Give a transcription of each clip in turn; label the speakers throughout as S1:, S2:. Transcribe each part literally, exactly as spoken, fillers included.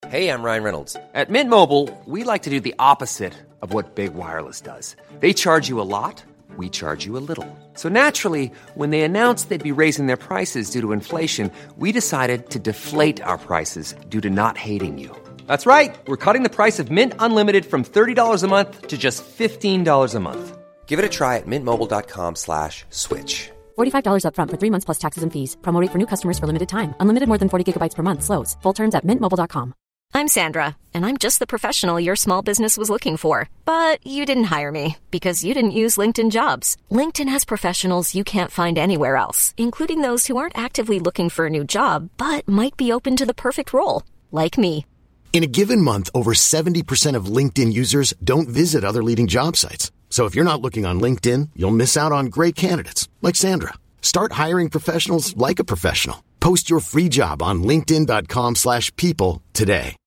S1: Hey, I'm Ryan Reynolds. At Mint Mobile, we like to do the opposite of what Big Wireless does. They charge you a lot, we charge you a little. So naturally, when they announced they'd be raising their prices due to inflation, we decided to deflate our prices due to not hating you. That's right. We're cutting the price of Mint Unlimited from thirty dollars a month to just fifteen dollars a month. Give it a try at mintmobile.com slash switch.
S2: forty-five dollars up front for three months plus taxes and fees. Promo rate for new customers for limited time. Unlimited more than forty gigabytes per month slows. Full terms at mint mobile dot com.
S3: I'm Sandra, and I'm just the professional your small business was looking for. But you didn't hire me because you didn't use LinkedIn Jobs. LinkedIn has professionals you can't find anywhere else, including those who aren't actively looking for a new job, but might be open to the perfect role, like me.
S4: In a given month, over seventy percent of LinkedIn users don't visit other leading job sites. So if you're not looking on LinkedIn, you'll miss out on great candidates like Sandra. Start hiring professionals like a professional. Post your free job on linkedin.com slash people today.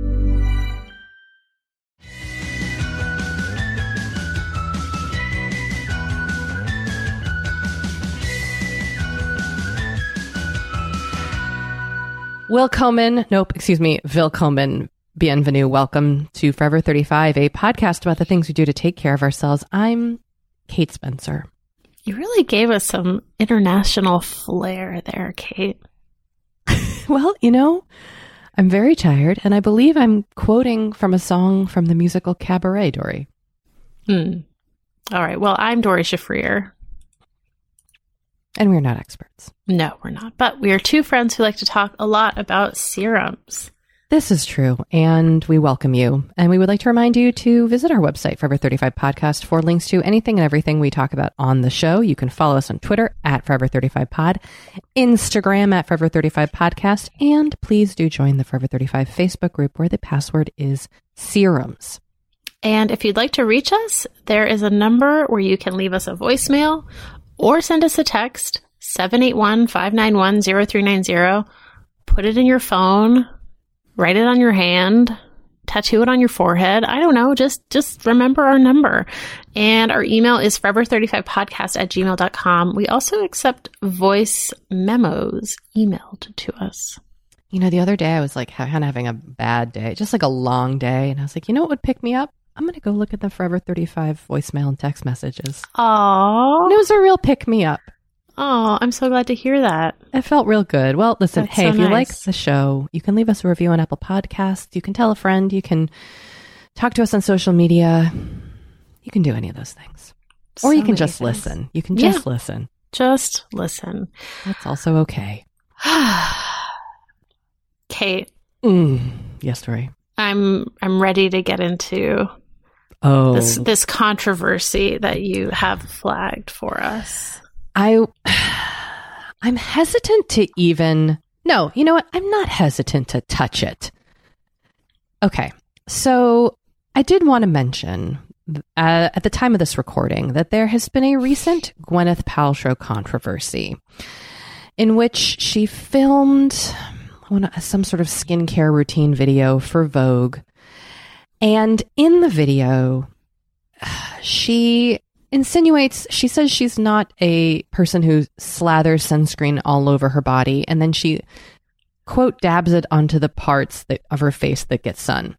S5: Willkommen, nope, excuse me, Willkommen, bienvenue, welcome to Forever thirty-five, a podcast about the things we do to take care of ourselves. I'm Kate Spencer.
S6: You really gave us some international flair there, Kate.
S5: Well, you know, I'm very tired, and I believe I'm quoting from a song from the musical Cabaret, Dory.
S6: Hmm. All right, well, I'm Dory Shafrir.
S5: And we're not experts.
S6: No, we're not. But we are two friends who like to talk a lot about serums.
S5: This is true, and we welcome you. And we would like to remind you to visit our website, Forever thirty-five Podcast, for links to anything and everything we talk about on the show. You can follow us on Twitter at Forever thirty-five Pod, Instagram at Forever thirty-five Podcast, and please do join the Forever thirty-five Facebook group where the password is serums.
S6: And if you'd like to reach us, there is a number where you can leave us a voicemail or send us a text, seven eight one, five nine one, zero three nine zero. Put it in your phone, write it on your hand, tattoo it on your forehead. I don't know. Just just remember our number. And our email is forever thirty-five podcast at gmail dot com. We also accept voice memos emailed to us.
S5: You know, the other day I was like kind of having a bad day, just like a long day. And I was like, you know what would pick me up? I'm going to go look at the Forever thirty-five voicemail and text messages.
S6: Aww.
S5: And it was a real pick me up.
S6: Oh, I'm so glad to hear that.
S5: It felt real good. Well, listen,
S6: That's
S5: hey,
S6: so
S5: if you
S6: nice.
S5: like the show, you can leave us a review on Apple Podcasts. You can tell a friend. You can talk to us on social media. You can do any of those things.
S6: So
S5: or you can
S6: many
S5: just
S6: things.
S5: listen. You can just
S6: Yeah.
S5: listen.
S6: Just listen.
S5: That's also okay.
S6: Kate,
S5: Mm. Yes, Dory.
S6: I'm I'm ready to get into
S5: Oh,
S6: this this controversy that you have flagged for us.
S5: I, I'm hesitant to even, no, you know what? I'm not hesitant to touch it. Okay. So I did want to mention uh, at the time of this recording that there has been a recent Gwyneth Paltrow controversy in which she filmed one, some sort of skincare routine video for Vogue. And in the video, she insinuates, she says she's not a person who slathers sunscreen all over her body. And then she, quote, dabs it onto the parts that, of her face that get sun.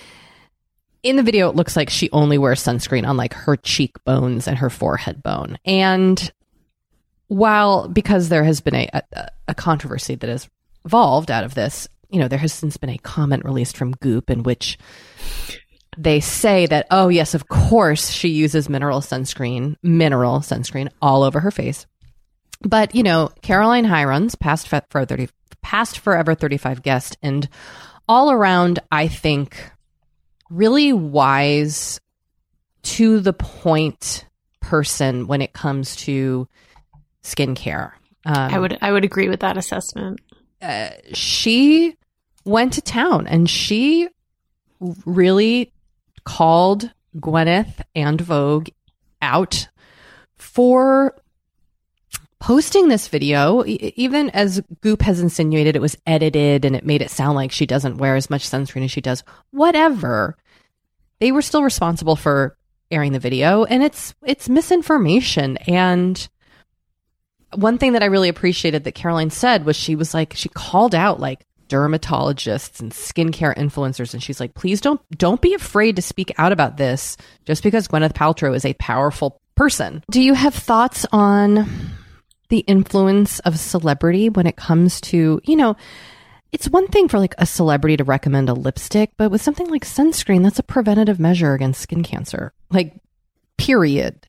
S5: In the video, it looks like she only wears sunscreen on like her cheekbones and her forehead bone. And while, because there has been a, a, a controversy that has evolved out of this, you know, there has since been a comment released from Goop in which they say that, oh, yes, of course, she uses mineral sunscreen, mineral sunscreen all over her face. But, you know, Caroline Hirons, past, for thirty, past Forever thirty-five guest, and all around, I think, really wise, to the point person when it comes to skincare. Um,
S6: I would I would agree with that assessment.
S5: Uh, she went to town and she really called Gwyneth and Vogue out for posting this video, e- even as Goop has insinuated it was edited and it made it sound like she doesn't wear as much sunscreen as she does. Whatever. They were still responsible for airing the video, and it's it's misinformation. And one thing that I really appreciated that Caroline said was she was like, she called out like dermatologists and skincare influencers, and she's like, please don't don't be afraid to speak out about this just because Gwyneth Paltrow is a powerful person. Do you have thoughts on the influence of celebrity when it comes to, you know, it's one thing for like a celebrity to recommend a lipstick, but with something like sunscreen, that's a preventative measure against skin cancer. Like, period.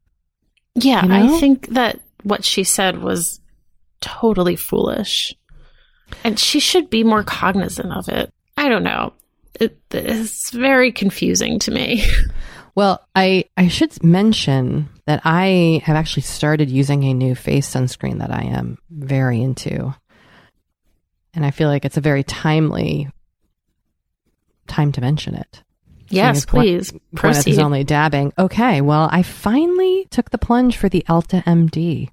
S6: Yeah,
S5: You know?
S6: I think that what she said was totally foolish. And she should be more cognizant of it. I don't know. It, it's very confusing to me.
S5: Well, I, I should mention that I have actually started using a new face sunscreen that I am very into. And I feel like it's a very timely time to mention it.
S6: Yes, please.
S5: Gwyneth
S6: Proceed.
S5: is only dabbing. Okay, well, I finally took the plunge for the Elta M D.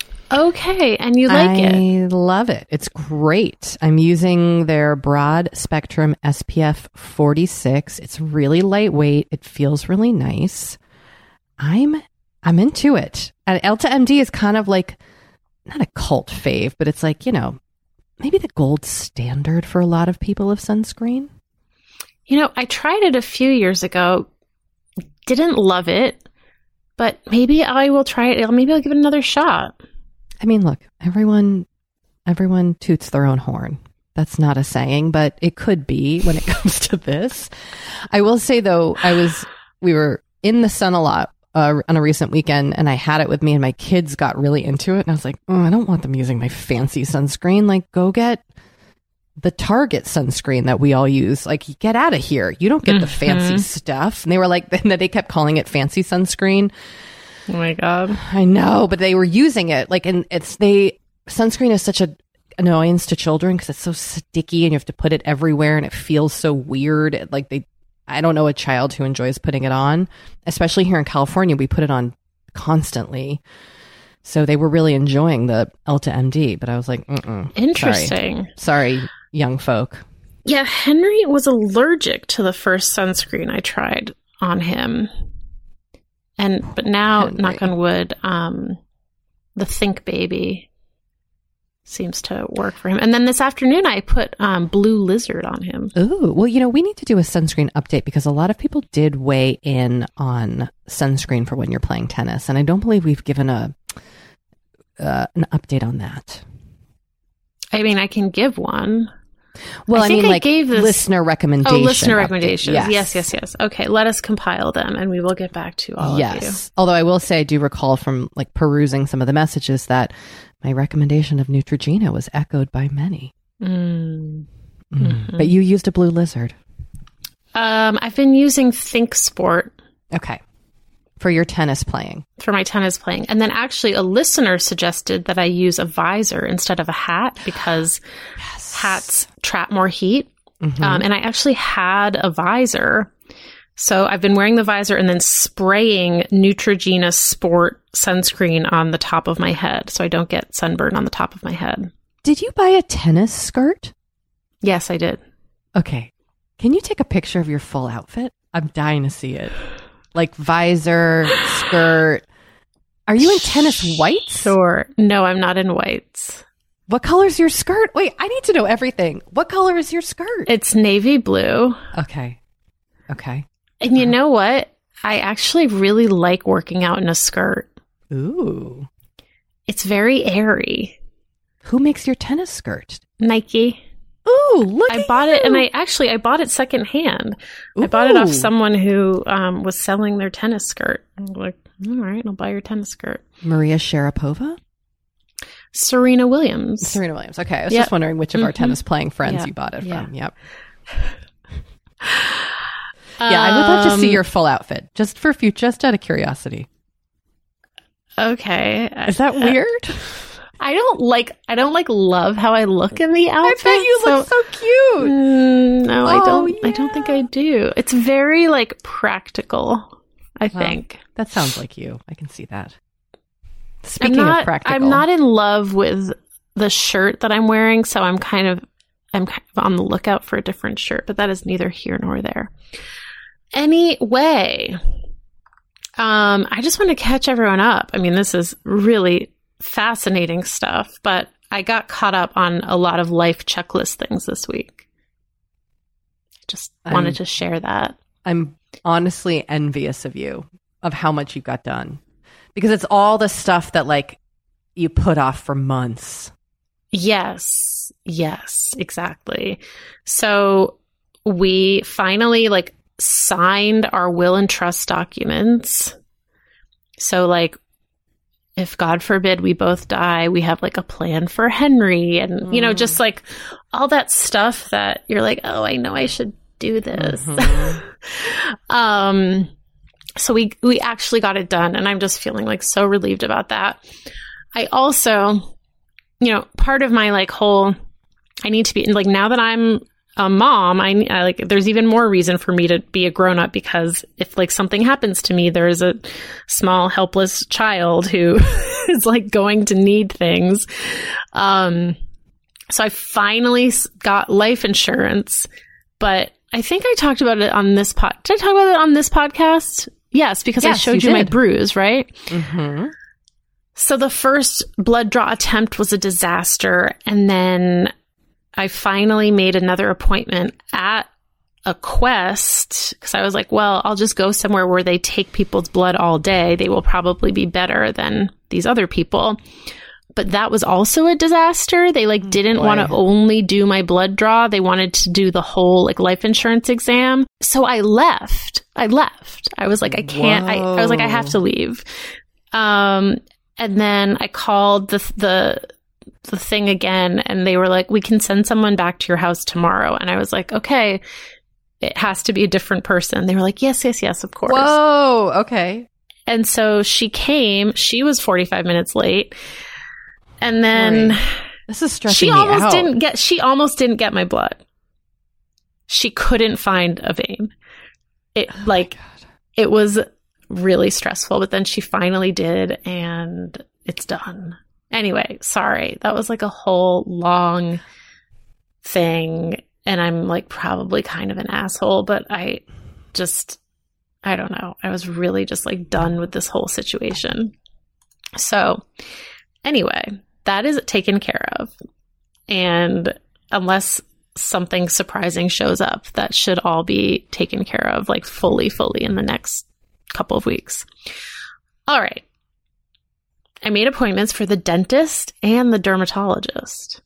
S6: Okay, and you like
S5: I
S6: it.
S5: love it. It's great. I'm using their broad spectrum S P F forty-six. It's really lightweight. It feels really nice. I'm I'm into it. And Elta M D is kind of like, not a cult fave, but it's like, you know, maybe the gold standard for a lot of people of sunscreen.
S6: You know, I tried it a few years ago. Didn't love it, but maybe I will try it. Maybe I'll give it another shot.
S5: I mean, look, everyone everyone toots their own horn. That's not a saying, but it could be when it comes to this. I will say, though, I was we were in the sun a lot uh, on a recent weekend, and I had it with me, and my kids got really into it. And I was like, oh, I don't want them using my fancy sunscreen. Like, go get the Target sunscreen that we all use. Like, get out of here. You don't get mm-hmm. the fancy stuff. And they were like, then they kept calling it fancy sunscreen.
S6: Oh my God.
S5: I know, but they were using it. Like, and it's, they, sunscreen is such a annoyance to children because it's so sticky and you have to put it everywhere and it feels so weird. Like, they, I don't know a child who enjoys putting it on, especially here in California. We put it on constantly. So they were really enjoying the Elta M D, but I was like, mm-mm,
S6: interesting.
S5: Sorry. Sorry, young folk.
S6: Yeah, Henry was allergic to the first sunscreen I tried on him. And but now, Henry. knock on wood, um, the Think Baby seems to work for him. And then this afternoon, I put um, Blue Lizard on him.
S5: Ooh, well, you know, we need to do a sunscreen update because a lot of people did weigh in on sunscreen for when you're playing tennis, and I don't believe we've given a uh, an update on that.
S6: I mean, I can give one.
S5: Well, I, I
S6: think
S5: mean,
S6: I
S5: like
S6: gave this
S5: listener recommendation.
S6: Oh, listener
S5: update.
S6: recommendations.
S5: Yes.
S6: yes, yes, yes. Okay, let us compile them, and we will get back to all
S5: yes.
S6: of you.
S5: Yes. Although I will say, I do recall from like perusing some of the messages that my recommendation of Neutrogena was echoed by many.
S6: Mm.
S5: Mm.
S6: Mm-hmm.
S5: But you used a Blue Lizard.
S6: Um, I've been using Think Sport.
S5: Okay. For your tennis playing.
S6: For my tennis playing. And then actually a listener suggested that I use a visor instead of a hat because yes. hats trap more heat. Mm-hmm. Um, and I actually had a visor. So I've been wearing the visor and then spraying Neutrogena Sport sunscreen on the top of my head so I don't get sunburn on the top of my head.
S5: Did you buy a tennis skirt?
S6: Yes, I did.
S5: Okay. Can you take a picture of your full outfit? I'm dying to see it. Like visor, skirt. Are you in tennis whites?
S6: Sure. No, I'm not in whites.
S5: What color is your skirt? Wait, I need to know everything. What color is your skirt?
S6: It's navy blue.
S5: Okay. Okay.
S6: And you know what? I actually really like working out in a skirt.
S5: Ooh.
S6: It's very airy.
S5: Who makes your tennis skirt?
S6: Nike.
S5: Ooh, look
S6: I
S5: at
S6: bought
S5: you.
S6: it, and I actually, I bought it secondhand.
S5: Ooh.
S6: I bought it off someone who um, was selling their tennis skirt. I was like, all right, I'll buy your tennis skirt.
S5: Maria Sharapova?
S6: Serena Williams.
S5: Serena Williams. Okay, I was
S6: yep.
S5: just wondering which of our
S6: mm-hmm.
S5: tennis playing friends
S6: yep.
S5: you bought it
S6: yeah.
S5: from. Yep. Yeah, I would love to see
S6: Um,
S5: your full outfit, just for future, just out of curiosity.
S6: Okay.
S5: Is that
S6: Uh,
S5: weird?
S6: I don't like, I don't like love how I look in the outfit.
S5: I bet you
S6: so,
S5: look so cute.
S6: Mm, no, I
S5: Oh,
S6: don't,
S5: yeah.
S6: I don't think I do. It's very like practical, I
S5: Well,
S6: think.
S5: that sounds like you. I can see that. Speaking
S6: I'm not,
S5: of practical.
S6: I'm not in love with the shirt that I'm wearing, so I'm kind of I'm kind of on the lookout for a different shirt, but that is neither here nor there. Anyway, um, I just want to catch everyone up. I mean, this is really fascinating stuff, but I got caught up on a lot of life checklist things this week. Just wanted
S5: I'm,
S6: to share that.
S5: I'm honestly envious of you, of how much you got done. Because it's all the stuff that like you put off for months.
S6: Yes. Yes, exactly. So we finally like signed our will and trust documents. So like, if God forbid we both die, we have like a plan for Henry and, mm. you know, just like all that stuff that you're like, oh, I know I should do this. Mm-hmm. um, so we, we actually got it done, and I'm just feeling like so relieved about that. I also, you know, part of my like whole, I need to be like, now that I'm a mom, I, I like, there's even more reason for me to be a grown up, because if like something happens to me, there's a small helpless child who is like going to need things. Um, so I finally got life insurance, but I think I talked about it on this pod. Did I talk about it on this podcast? Yes, because yes, I showed you, you my bruise, right? Mm-hmm. So the first blood draw attempt was a disaster. And then I finally made another appointment at a Quest, because I was like, well, I'll just go somewhere where they take people's blood all day. They will probably be better than these other people. But that was also a disaster. They like didn't want to only do my blood draw. They wanted to do the whole like life insurance exam. So I left. I left. I was like, I can't. I, I was like, I have to leave. Um, and then I called the the the thing again, and they were like, we can send someone back to your house tomorrow. And I was like, okay, it has to be a different person. They were like, yes, yes, yes, of course.
S5: Whoa, okay.
S6: And so she came. She was forty-five minutes late. And then
S5: Sorry. This is stressing
S6: she
S5: me
S6: almost
S5: out.
S6: didn't get she almost didn't get my blood. She couldn't find a vein. It oh like it was really stressful, but then she finally did, and it's done. Anyway, sorry. That was like a whole long thing, and I'm like probably kind of an asshole, but I just I don't know. I was really just like done with this whole situation. So, anyway, that is taken care of. And unless something surprising shows up, that should all be taken care of like fully, fully in the next couple of weeks. All right. I made appointments for the dentist and the dermatologist.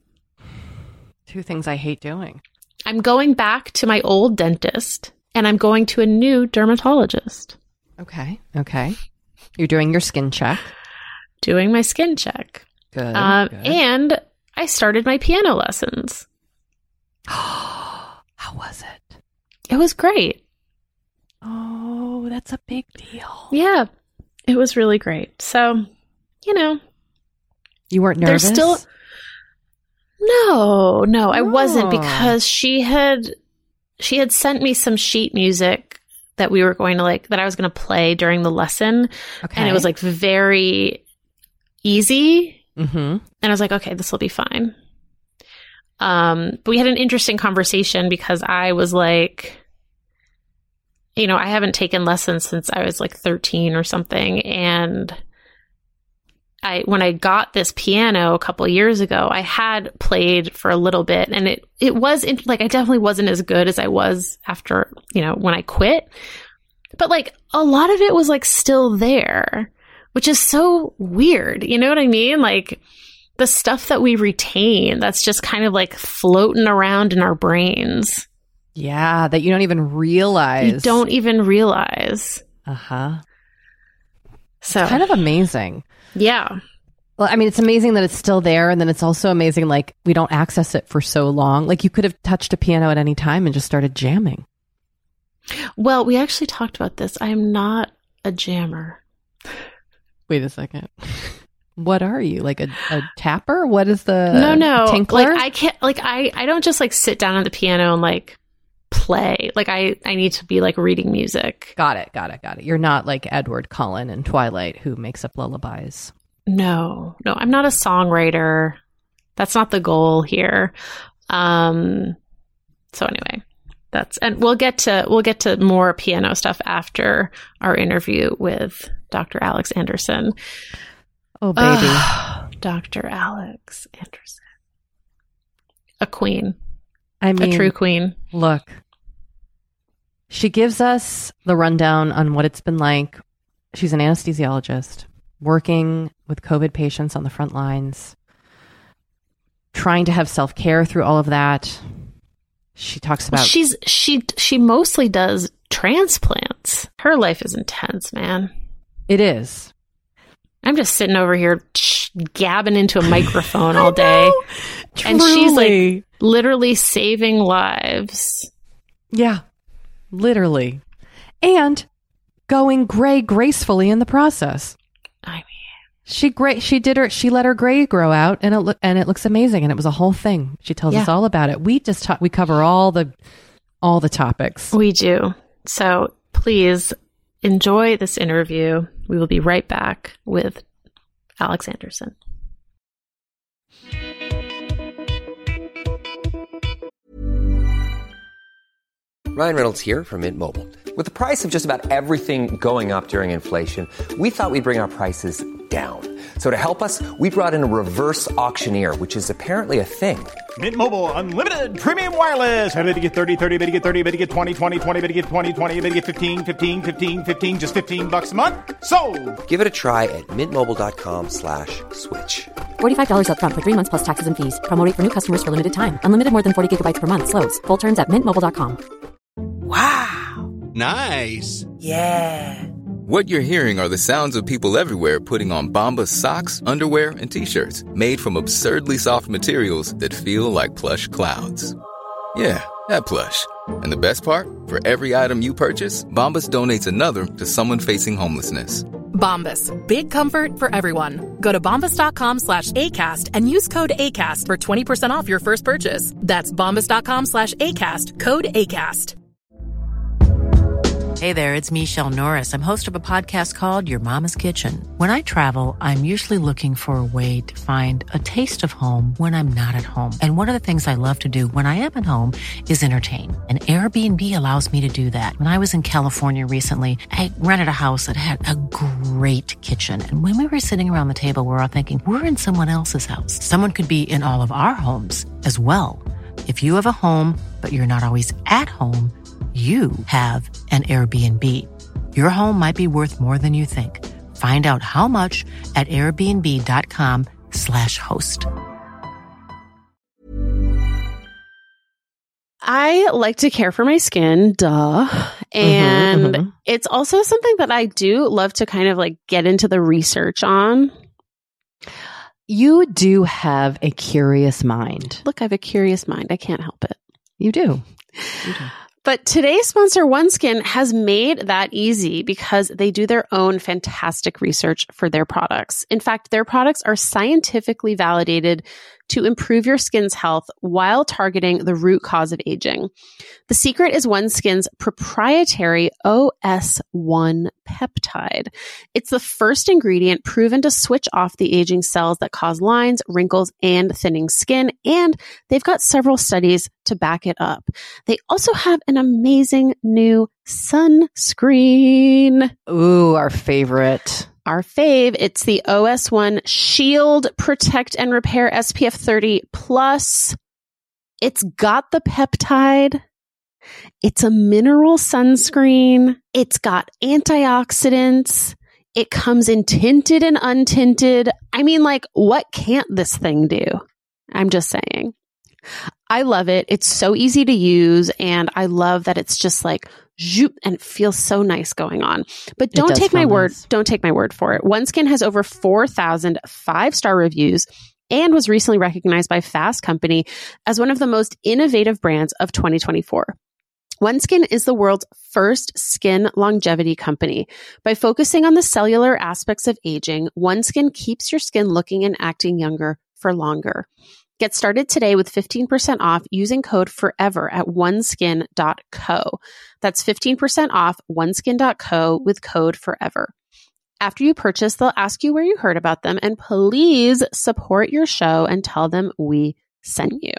S5: Two things I hate doing.
S6: I'm going back to my old dentist, and I'm going to a new dermatologist.
S5: Okay. Okay. You're doing your skin check.
S6: Doing my skin check.
S5: Good,
S6: um,
S5: good.
S6: And I started my piano lessons.
S5: How was it?
S6: It was great.
S5: Oh, that's a big deal.
S6: Yeah, it was really great. So, you know.
S5: You weren't nervous?
S6: There's still... No, no, I oh. wasn't, because she had she had sent me some sheet music that we were going to like, that I was going to play during the lesson. Okay. And it was like very easy. Mm-hmm. And I was like, okay, this will be fine. Um, but we had an interesting conversation, because I was like, you know, I haven't taken lessons since I was like thirteen or something. And I, when I got this piano a couple of years ago, I had played for a little bit, and it, it was in, like, I definitely wasn't as good as I was after, you know, when I quit, but like a lot of it was like still there, which is so weird. You know what I mean? Like the stuff that we retain, that's just kind of like floating around in our brains.
S5: Yeah. That you don't even realize.
S6: You don't even realize.
S5: Uh-huh.
S6: So
S5: it's kind of amazing.
S6: Yeah.
S5: Well, I mean, it's amazing that it's still there. And then it's also amazing, like, we don't access it for so long. Like, you could have touched a piano at any time and just started jamming.
S6: Well, we actually talked about this. I am not a jammer.
S5: Wait a second. What are you? Like a, a tapper? What is the
S6: No, no.
S5: tinkler?
S6: Like, I can't, like, I, I don't just, like, sit down at the piano and, like, play. Like, I, I need to be, like, reading music.
S5: Got it, got it, got it. You're not like Edward Cullen in Twilight, who makes up lullabies.
S6: No, no, I'm not a songwriter. That's not the goal here. Um, so anyway, that's, and we'll get to, we'll get to more piano stuff after our interview with Doctor Alex Anderson.
S5: Oh, baby.
S6: Doctor Alex Anderson. A queen.
S5: I mean,
S6: a true queen.
S5: Look, she gives us the rundown on what it's been like. She's an anesthesiologist working with COVID patients on the front lines, trying to have self-care through all of that. She talks about...
S6: She's she she mostly does transplants. Her life is intense, man.
S5: It is.
S6: I'm just sitting over here sh- gabbing into a microphone all day.
S5: Know,
S6: and she's like literally saving lives.
S5: Yeah, literally. And going gray gracefully in the process.
S6: I mean,
S5: she gray she did her she let her gray grow out, and it look and it looks amazing, and it was a whole thing. She tells
S6: yeah.
S5: us all about it. We just talk, we cover all the all the topics.
S6: We do. So please enjoy this interview. We will be right back with Alex Anderson.
S1: Ryan Reynolds here from Mint Mobile. With the price of just about everything going up during inflation, we thought we'd bring our prices down. So to help us, we brought in a reverse auctioneer, which is apparently a thing.
S7: Mint Mobile Unlimited Premium Wireless. How to get thirty, thirty, how to get thirty, how to get twenty, twenty, twenty, how to get twenty, twenty, how to get fifteen, fifteen, fifteen, fifteen, just fifteen bucks a month? Sold!
S1: Give it a try at mintmobile.com slash switch.
S2: forty-five dollars up front for three months plus taxes and fees. Promo rate for new customers for limited time. Unlimited more than forty gigabytes per month. Slows full terms at mint mobile dot com.
S8: Wow.
S9: Nice.
S8: Yeah.
S9: What you're hearing are the sounds of people everywhere putting on Bombas socks, underwear, and T-shirts made from absurdly soft materials that feel like plush clouds. Yeah, that plush. And the best part? For every item you purchase, Bombas donates another to someone facing homelessness.
S10: Bombas. Big comfort for everyone. Go to bombas.com slash ACAST and use code ACAST for twenty percent off your first purchase. That's bombas.com slash ACAST. Code ACAST.
S8: Hey there, it's Michelle Norris. I'm host of a podcast called Your Mama's Kitchen. When I travel, I'm usually looking for a way to find a taste of home when I'm not at home. And one of the things I love to do when I am at home is entertain. And Airbnb allows me to do that. When I was in California recently, I rented a house that had a great kitchen. And when we were sitting around the table, we were all thinking, we're in someone else's house. Someone could be in all of our homes as well. If you have a home, but you're not always at home, you have an Airbnb. Your home might be worth more than you think. Find out how much at airbnb.com slash host.
S6: I like to care for my skin, duh. And
S5: Mm-hmm, mm-hmm.
S6: it's also something that I do love to kind of like get into the research on.
S5: You do have a curious mind.
S6: Look, I have a curious mind. I can't help it.
S5: You do. You do.
S6: But today's sponsor, OneSkin, has made that easy because they do their own fantastic research for their products. In fact, their products are scientifically validated to improve your skin's health while targeting the root cause of aging. The secret is OneSkin's proprietary O S one peptide. It's the first ingredient proven to switch off the aging cells that cause lines, wrinkles, and thinning skin, and they've got several studies to back it up. They also have an amazing new sunscreen.
S5: Ooh, our favorite.
S6: Our fave. It's the O S one Shield Protect and Repair S P F thirty plus. It's got the peptide. It's a mineral sunscreen. It's got antioxidants. It comes in tinted and untinted. I mean, like, what can't this thing do? I'm just saying. I love it. It's so easy to use, and I love that it's just like zoop, and it feels so nice going on. But don't take my word.
S5: Nice.
S6: Don't take my word for it. OneSkin has over four thousand five-star reviews and was recently recognized by Fast Company as one of the most innovative brands of twenty twenty-four. OneSkin is the world's first skin longevity company. By focusing on the cellular aspects of aging, OneSkin keeps your skin looking and acting younger for longer. Get started today with fifteen percent off using code FOREVER at oneskin dot co. That's fifteen percent off oneskin dot co with code FOREVER. After you purchase, they'll ask you where you heard about them, and please support your show and tell them we sent you.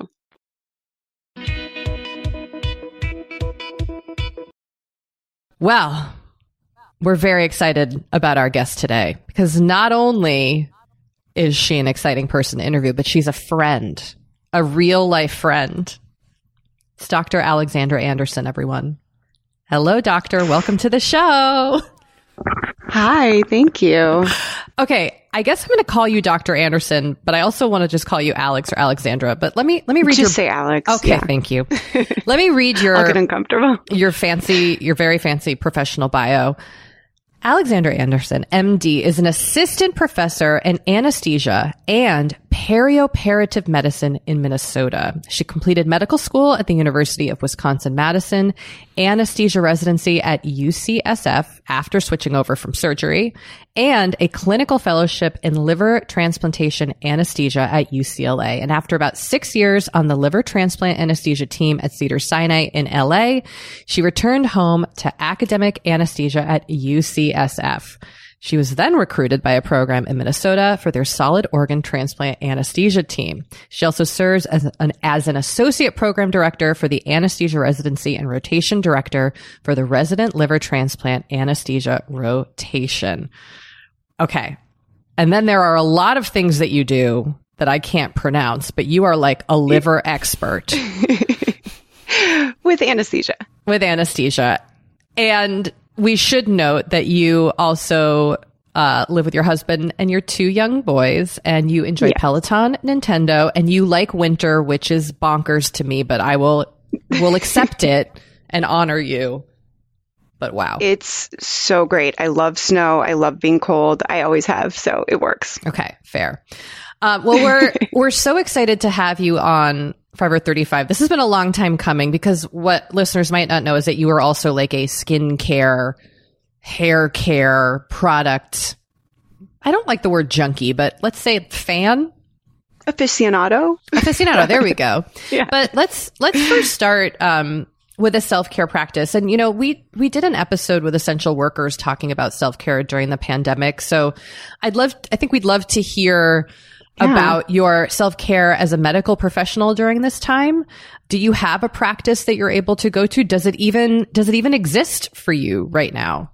S5: Well, we're very excited about our guest today because not only is she an exciting person to interview, but she's a friend, a real life friend. It's Doctor Alexandra Anderson, everyone. Hello, doctor. Welcome to the show.
S11: Hi, thank you.
S5: Okay, I guess I'm going to call you Doctor Anderson, but I also want to just call you Alex or Alexandra. But let me let me read
S11: just
S5: your
S11: say Alex.
S5: Okay,
S11: yeah.
S5: Thank you. Let me read your
S11: I'll get uncomfortable.
S5: Your fancy, your very fancy professional bio. Alexandra Anderson, M D, is an assistant professor in anesthesia and perioperative medicine in Minnesota. She completed medical school at the University of Wisconsin-Madison, anesthesia residency at U C S F after switching over from surgery, and a clinical fellowship in liver transplantation anesthesia at U C L A. And after about six years on the liver transplant anesthesia team at Cedars-Sinai in L A, she returned home to academic anesthesia at U C S F. She was then recruited by a program in Minnesota for their solid organ transplant anesthesia team. She also serves as an, as an associate program director for the anesthesia residency and rotation director for the resident liver transplant anesthesia rotation. Okay. And then there are a lot of things that you do that I can't pronounce, but you are like a liver expert.
S11: With anesthesia.
S5: With anesthesia. And we should note that you also uh, live with your husband and your two young boys, and you enjoy yeah. Peloton, Nintendo, and you like winter, which is bonkers to me, but I will will accept it and honor you. But wow.
S11: It's so great. I love snow. I love being cold. I always have, so it works.
S5: Okay, fair. Uh, well, we're we're so excited to have you on Forever thirty-five. This has been a long time coming, because what listeners might not know is that you are also like a skincare, hair care product. I don't like the word junkie, but let's say fan.
S11: Aficionado.
S5: Aficionado. There we go.
S11: Yeah.
S5: But let's let's first start um, with a self-care practice. And, you know, we we did an episode with essential workers talking about self-care during the pandemic. So I'd love, I think we'd love to hear Yeah. about your self-care as a medical professional during this time. Do you have a practice that you're able to go to? Does it even, does it even exist for you right now?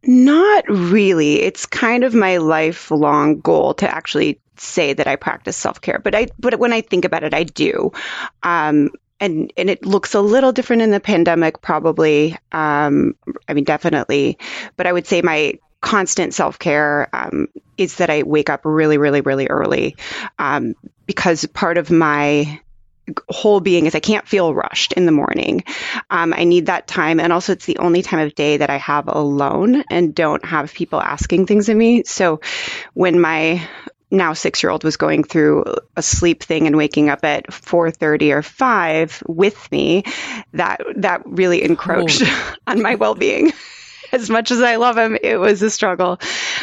S11: Not really. It's kind of my lifelong goal to actually say that I practice self-care. But I, but when I think about it, I do. Um, and, and it looks a little different in the pandemic, probably. Um, I mean, definitely. But I would say my constant self-care um, is that I wake up really, really, really early um, because part of my whole being is I can't feel rushed in the morning. Um, I need that time. And also it's the only time of day that I have alone and don't have people asking things of me. So when my now six-year-old was going through a sleep thing and waking up at four thirty or five with me, that that really encroached oh. on my well-being. As much as I love him, it was a struggle.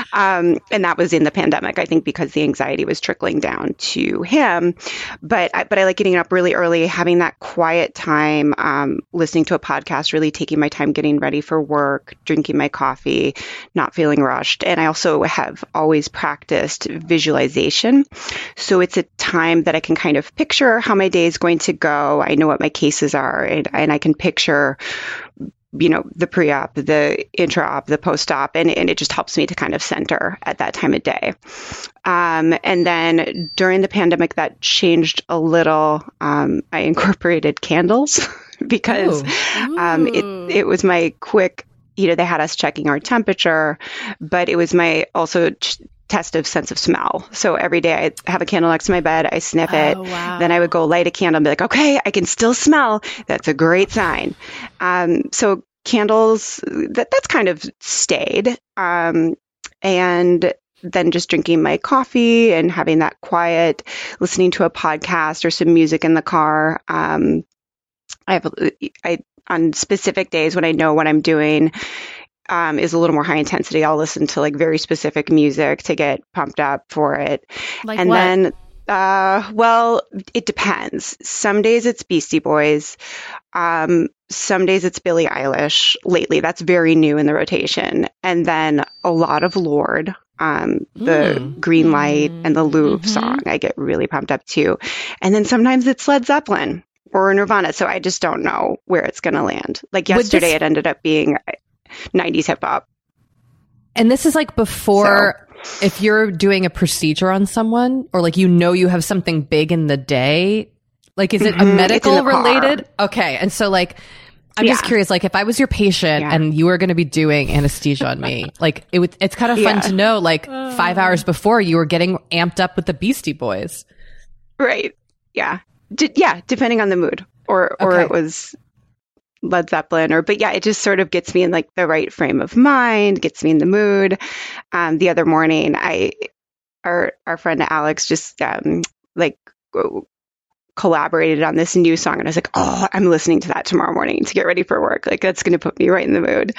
S11: Um, and that was in the pandemic, I think, because the anxiety was trickling down to him. But I, but I like getting up really early, having that quiet time, um, listening to a podcast, really taking my time getting ready for work, drinking my coffee, not feeling rushed. And I also have always practiced visualization. So it's a time that I can kind of picture how my day is going to go. I know what my cases are, and, and I can picture you know, the pre-op, the intra-op, the post-op, and, and it just helps me to kind of center at that time of day. Um, and then during the pandemic, that changed a little. Um, I incorporated candles because um, it, it was my quick, you know, they had us checking our temperature, but it was my also ch- test of sense of smell. So every day I have a candle next to my bed, I sniff it,
S6: oh, wow.
S11: then I would go light a candle and be like, okay, I can still smell. That's a great sign. Um, so candles, that that's kind of stayed. Um, and then just drinking my coffee and having that quiet, listening to a podcast or some music in the car. Um, I have, I, on specific days when I know what I'm doing, Um, is a little more high intensity. I'll listen to like very specific music to get pumped up for it.
S6: Like
S11: and
S6: what?
S11: then, uh, well, it depends. Some days it's Beastie Boys. Um, some days it's Billie Eilish. Lately, that's very new in the rotation. And then a lot of Lorde. Um, the mm. Green Light and the Louvre mm-hmm. song, I get really pumped up too. And then sometimes it's Led Zeppelin or Nirvana. So I just don't know where it's going to land. Like yesterday, this- it ended up being nineties hip hop.
S5: And this is like before, so. if you're doing a procedure on someone, or like, you know, you have something big in the day, like, is it
S11: Mm-hmm.
S5: a medical
S11: It's in the car.
S5: related? Okay. And so like, I'm
S11: Yeah.
S5: just curious, like, if I was your patient
S11: Yeah.
S5: and you were going to be doing anesthesia on me, like, it would, it's kind of fun
S11: Yeah.
S5: to know, like, five hours before you were getting amped up with the Beastie Boys.
S11: Right. Yeah. D- yeah. Depending on the mood, or or
S5: Okay.
S11: it was Led Zeppelin, or but yeah, it just sort of gets me in like the right frame of mind, gets me in the mood. Um, the other morning, I our our friend Alex just um, like go- collaborated on this new song, and I was like, oh, I'm listening to that tomorrow morning to get ready for work. Like, that's going to put me right in the mood.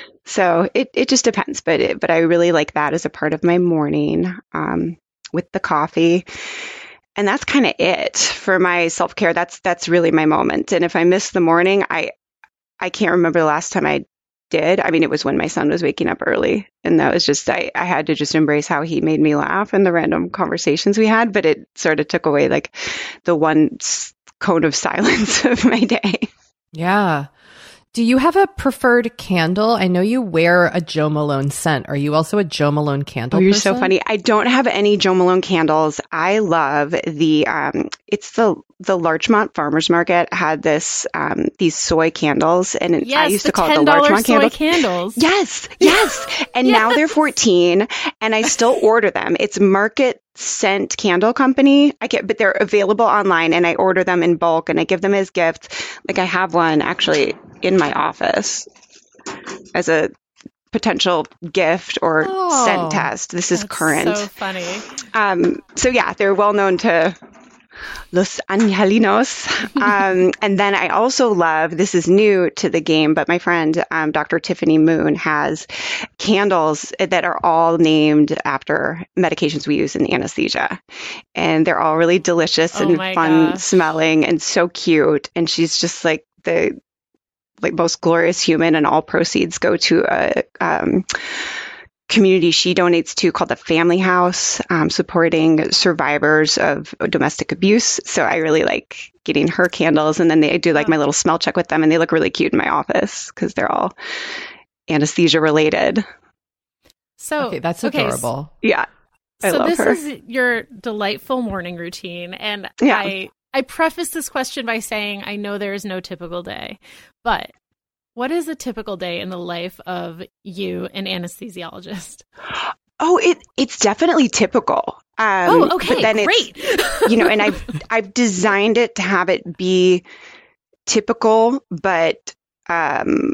S11: So it it just depends, but it, but I really like that as a part of my morning, um, with the coffee. And that's kind of it for my self-care. That's that's really my moment. And if I miss the morning, I I can't remember the last time I did. I mean, it was when my son was waking up early, and that was just I, I had to just embrace how he made me laugh and the random conversations we had. But it sort of took away like the one s- cone of silence of my day.
S5: Yeah. Do you have a preferred candle? I know you wear a Jo Malone scent. Are you also a Jo Malone candle
S11: Oh, you're
S5: person?
S11: so funny. I don't have any Jo Malone candles. I love the um it's the the Larchmont Farmers Market had this um these soy candles, and it- I
S6: Yes,
S11: used
S6: the
S11: to call it the
S6: ten dollar
S11: Larchmont
S6: soy
S11: candles.
S6: candles.
S11: Yes, yes. And now they're fourteen, and I still order them. It's Market Scent Candle Company. I get, but they're available online, and I order them in bulk, and I give them as gifts. Like, I have one actually in my office as a potential gift or
S5: Oh,
S11: scent test. This is
S6: That's
S11: current.
S6: so funny.
S11: Um, so yeah, they're well known to Los Angelinos. Um, and then I also love, this is new to the game, but my friend, um, Doctor Tiffany Moon, has candles that are all named after medications we use in anesthesia. And they're all really delicious
S6: Oh
S11: and
S6: my
S11: fun
S6: gosh.
S11: smelling and so cute. And she's just like the like most glorious human, and all proceeds go to a um, community she donates to called the Family House, um, supporting survivors of domestic abuse. So I really like getting her candles, and then they I do like my little smell check with them, and they look really cute in my office because they're all anesthesia related.
S6: So
S5: Okay, that's
S6: okay,
S5: adorable.
S11: Yeah, I
S6: so
S11: love
S6: this
S11: her.
S6: is your delightful morning routine, and
S11: Yeah.
S6: I I preface this question by saying I know there is no typical day, but what is a typical day in the life of you, an anesthesiologist?
S11: Oh, it it's definitely typical. Um,
S6: oh, okay,
S11: but then
S6: great.
S11: It's, you know, and I've I've designed it to have it be typical, but um,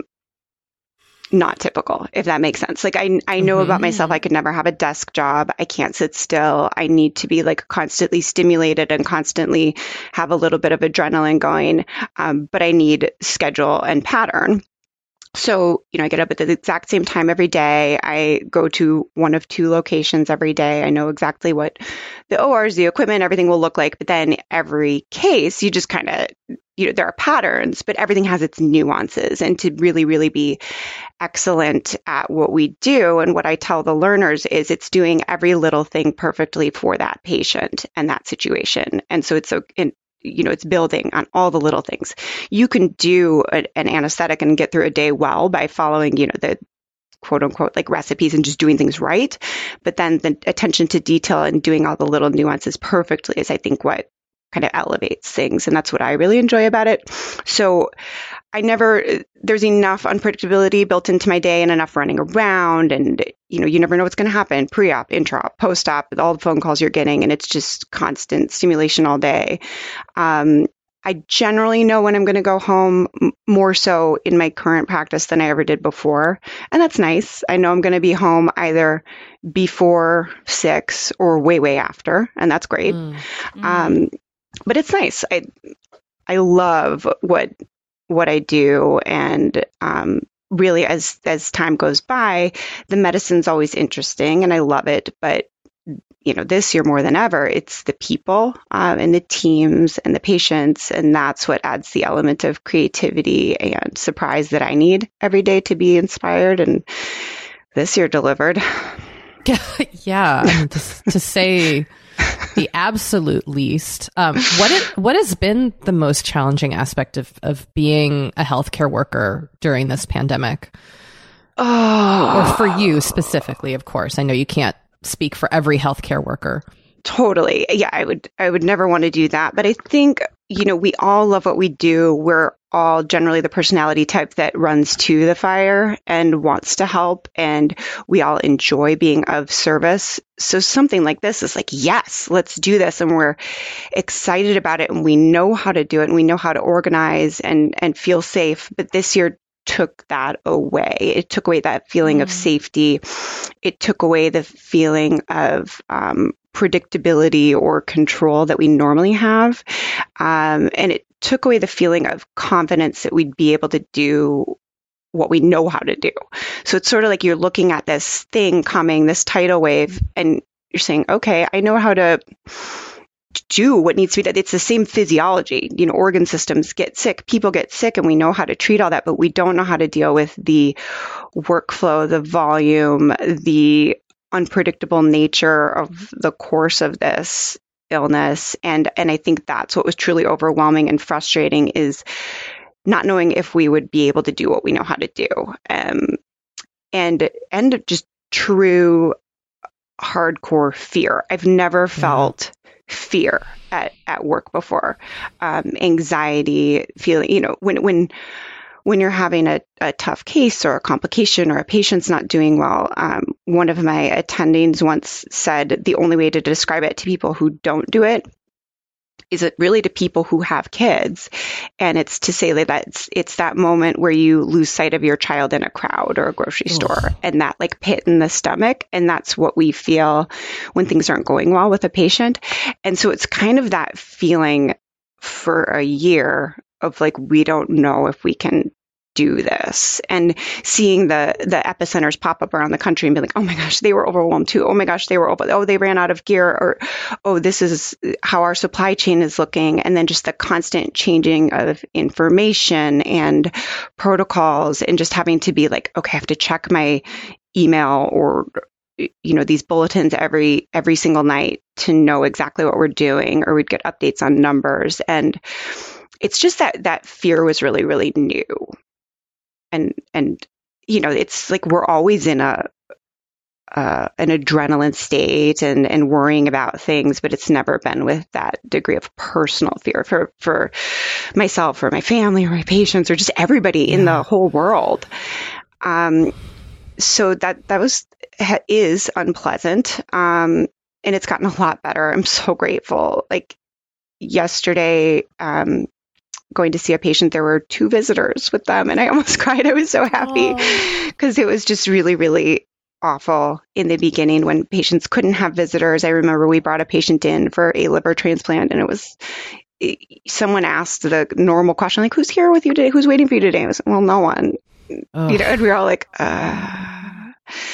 S11: not typical, if that makes sense. Like, I I know
S5: Mhm.
S11: about myself, I could never have a desk job. I can't sit still. I need to be like constantly stimulated and constantly have a little bit of adrenaline going. Um, but I need schedule and pattern. So, you know, I get up at the exact same time every day. I go to one of two locations every day. I know exactly what the O Rs, the equipment, everything will look like. But then every case, you just kind of, you know, there are patterns, but everything has its nuances. And to really, really be excellent at what we do, and what I tell the learners is it's doing every little thing perfectly for that patient and that situation. And so it's so, in, you know, it's building on all the little things. You can do a, an anesthetic and get through a day well by following, you know, the quote unquote like recipes and just doing things right. But then the attention to detail and doing all the little nuances perfectly is, I think, what kind of elevates things. And that's what I really enjoy about it. So I never, there's enough unpredictability built into my day and enough running around, and, you know, you never know what's going to happen, pre-op, intra-op, post-op, all the phone calls you're getting, and it's just constant stimulation all day. Um, I generally know when I'm going to go home, m- more so in my current practice than I ever did before. And that's nice. I know I'm going to be home either before six or way, way after. And that's great.
S5: Mm.
S11: Um, but it's nice. I, I love what, what I do. And, um, really as, as time goes by, the medicine's always interesting and I love it. But, you know, this year more than ever, it's the people, um, and the teams and the patients. And that's what adds the element of creativity and surprise that I need every day to be inspired. And this year delivered.
S5: Yeah, I mean, to, to say the absolute least. Um, what it, what has been the most challenging aspect of of being a healthcare worker during this pandemic,
S11: Oh,
S5: or for you specifically? Of course, I know you can't speak for every healthcare worker.
S11: Totally. Yeah, I would I would never want to do that. But I think, you know, we all love what we do. We're all generally the personality type that runs to the fire and wants to help. And we all enjoy being of service. So something like this is like, yes, let's do this. And we're excited about it. And we know how to do it. And we know how to organize and, and feel safe. But this year took that away. It took away that feeling mm. of safety. It took away the feeling of um, predictability or control that we normally have. Um, and it took away the feeling of confidence that we'd be able to do what we know how to do. So it's sort of like you're looking at this thing coming, this tidal wave, and you're saying, okay, I know how to do what needs to be done. It's the same physiology. You know, organ systems get sick, people get sick, and we know how to treat all that, but we don't know how to deal with the workflow, the volume, the unpredictable nature of the course of this illness. And, and I think that's what was truly overwhelming and frustrating, is not knowing if we would be able to do what we know how to do. Um, and, and just true hardcore fear. I've never felt yeah. fear at, at work before. Um, anxiety, feeling, you know, when, when, when you're having a, a tough case or a complication or a patient's not doing well, um, one of my attendings once said the only way to describe it to people who don't do it is it really to people who have kids. And it's to say that it's, it's that moment where you lose sight of your child in a crowd or a grocery Ugh. store, and that like pit in the stomach. And that's what we feel when things aren't going well with a patient. And so it's kind of that feeling for a year of like, we don't know if we can do this, and seeing the the epicenters pop up around the country and be like, oh my gosh, they were overwhelmed too. Oh my gosh, they were over. Oh, they ran out of gear, or oh, this is how our supply chain is looking. And then just the constant changing of information and protocols, and just having to be like, okay, I have to check my email or you know these bulletins every every single night to know exactly what we're doing, or we'd get updates on numbers. And it's just that that fear was really, really new. And, and, you know, it's like we're always in a, uh, an adrenaline state and, and worrying about things, but it's never been with that degree of personal fear for, for myself or my family or my patients or just everybody yeah. in the whole world. Um, so that, that was, is unpleasant. Um, and it's gotten a lot better. I'm so grateful. Like yesterday, um, going to see a patient, there were two visitors with them, and I almost cried. I was so happy because oh. it was just really, really awful in the beginning when patients couldn't have visitors. I remember we brought a patient in for a liver transplant, and it was someone asked the normal question, like, who's here with you today? Who's waiting for you today? I was, well, no one. Oh. You know, and we were all like, uh.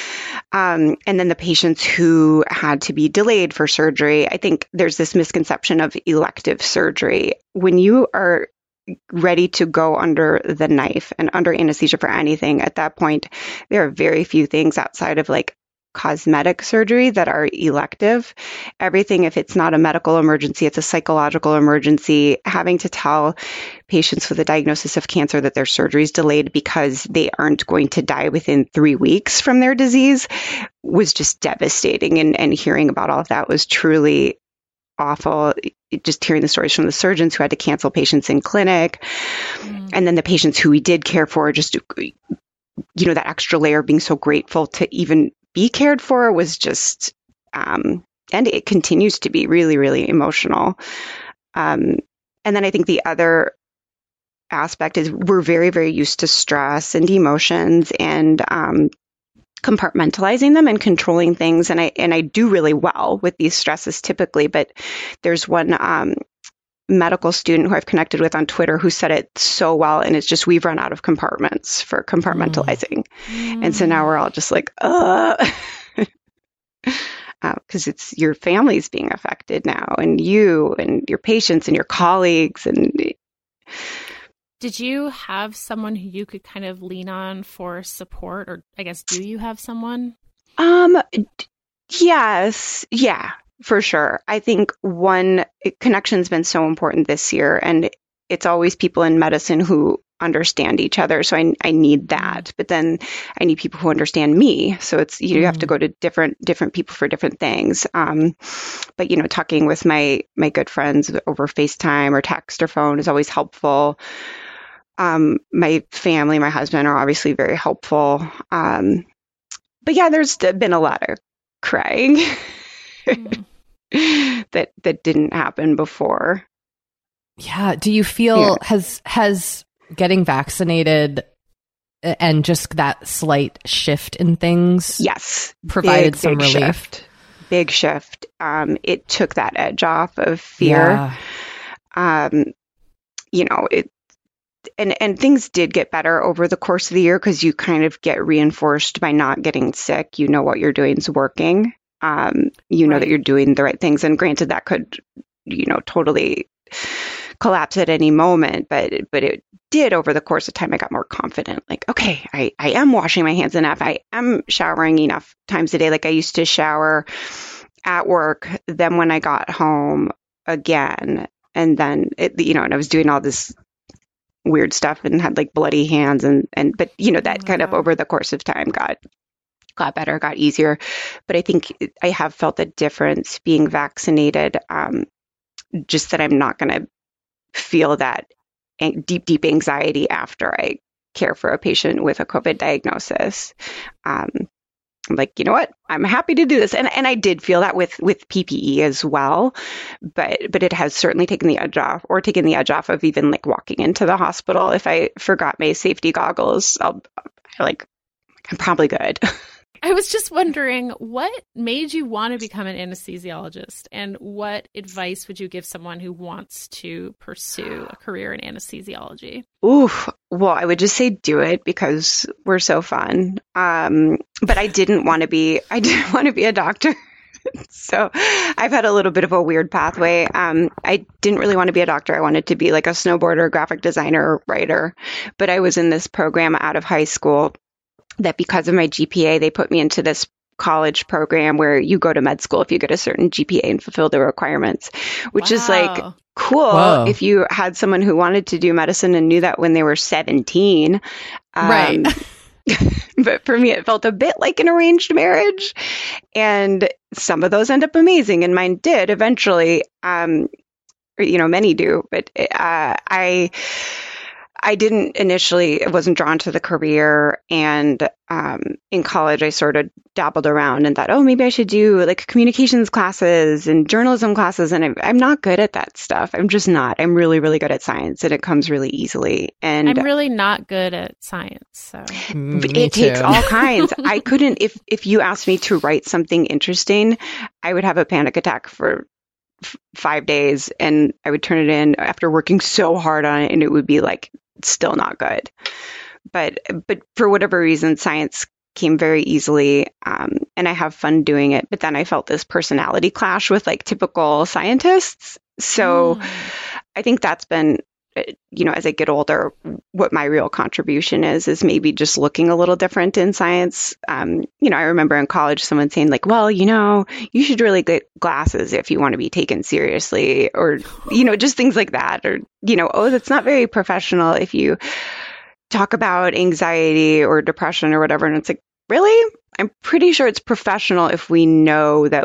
S11: Um, and then the patients who had to be delayed for surgery, I think there's this misconception of elective surgery. When you are ready to go under the knife and under anesthesia for anything, at that point, there are very few things outside of like cosmetic surgery that are elective. Everything, if it's not a medical emergency, it's a psychological emergency. Having to tell patients with a diagnosis of cancer that their surgery is delayed because they aren't going to die within three weeks from their disease was just devastating. And, and hearing about all of that was truly awful. Just hearing the stories from the surgeons who had to cancel patients in clinic. Mm. And then the patients who we did care for, just, you know, that extra layer of being so grateful to even be cared for was just, um, and it continues to be really, really emotional. Um, and then I think the other aspect is we're very, very used to stress and emotions and, um, compartmentalizing them and controlling things. And I, and I do really well with these stresses typically, but there's one, um, medical student who I've connected with on Twitter who said it so well. And it's just, we've run out of compartments for compartmentalizing. Mm. And so now we're all just like, uh, because uh, it's your family's being affected now, and you and your patients and your colleagues. And
S6: did you have someone who you could kind of lean on for support, or I guess, do you have someone?
S11: Um, yes. Yeah. For sure. I think one, connection's been so important this year, and it's always people in medicine who understand each other. So I, I need that, but then I need people who understand me. So it's, you mm. have to go to different, different people for different things. Um, but, you know, talking with my, my good friends over FaceTime or text or phone is always helpful. Um, my family, my husband are obviously very helpful. Um, but yeah, there's been a lot of crying mm. that, that didn't happen before.
S5: Yeah. Do you feel yeah. has, has, getting vaccinated and just that slight shift in things
S11: yes
S5: provided
S11: big,
S5: some
S11: big
S5: relief
S11: shift. big shift um it took that edge off of fear. yeah. um you know it and and things did get better over the course of the year because you kind of get reinforced by not getting sick. You know what you're doing is working. um you know right. that you're doing the right things, and granted that could you know totally collapse at any moment, but but it did over the course of time. I got more confident, like, okay, I, I am washing my hands enough. I am showering enough times a day. Like I used to shower at work, then when I got home again, and then it, you know, and I was doing all this weird stuff and had like bloody hands and and but you know that oh, kind wow. of over the course of time got got better, got easier. But I think I have felt the difference being vaccinated. Um, just that I'm not going to feel that deep, deep anxiety after I care for a patient with a COVID diagnosis. Um, I'm like, you know what? I'm happy to do this. And and I did feel that with, with P P E as well, but but it has certainly taken the edge off, or taken the edge off of even like walking into the hospital. If I forgot my safety goggles, I'll like, I'm probably good.
S6: I was just wondering, what made you want to become an anesthesiologist, and what advice would you give someone who wants to pursue a career in anesthesiology?
S11: Ooh, well, I would just say do it because we're so fun. Um, but I didn't want to be, I didn't want to be a doctor. So I've had a little bit of a weird pathway. Um, I didn't really want to be a doctor. I wanted to be like a snowboarder, graphic designer, writer. But I was in this program out of high school that because of my G P A, they put me into this college program where you go to med school if you get a certain G P A and fulfill the requirements, which wow. is like cool. Whoa. If you had someone who wanted to do medicine and knew that when they were seventeen. Um, right. But for me, it felt a bit like an arranged marriage. And some of those end up amazing, and mine did eventually. Um, you know, many do, but uh, I... I didn't initially, I wasn't drawn to the career. And um, in college, I sort of dabbled around and thought, oh, maybe I should do like communications classes and journalism classes. And I'm, I'm not good at that stuff. I'm just not. I'm really, really good at science, and it comes really easily. And
S6: I'm really not good at science. So
S11: it Me takes too. all kinds. I couldn't, if, if you asked me to write something interesting, I would have a panic attack for f- five days and I would turn it in after working so hard on it, and it would be like, still not good. But but for whatever reason, science came very easily, um, and I have fun doing it. But then I felt this personality clash with like typical scientists. So mm. I think that's been, you know, as I get older, what my real contribution is, is maybe just looking a little different in science. Um, you know, I remember in college someone saying like, well, you know, you should really get glasses if you want to be taken seriously, or, you know, just things like that. Or, you know, oh, that's not very professional if you talk about anxiety or depression or whatever. And it's like, really? I'm pretty sure it's professional if we know that,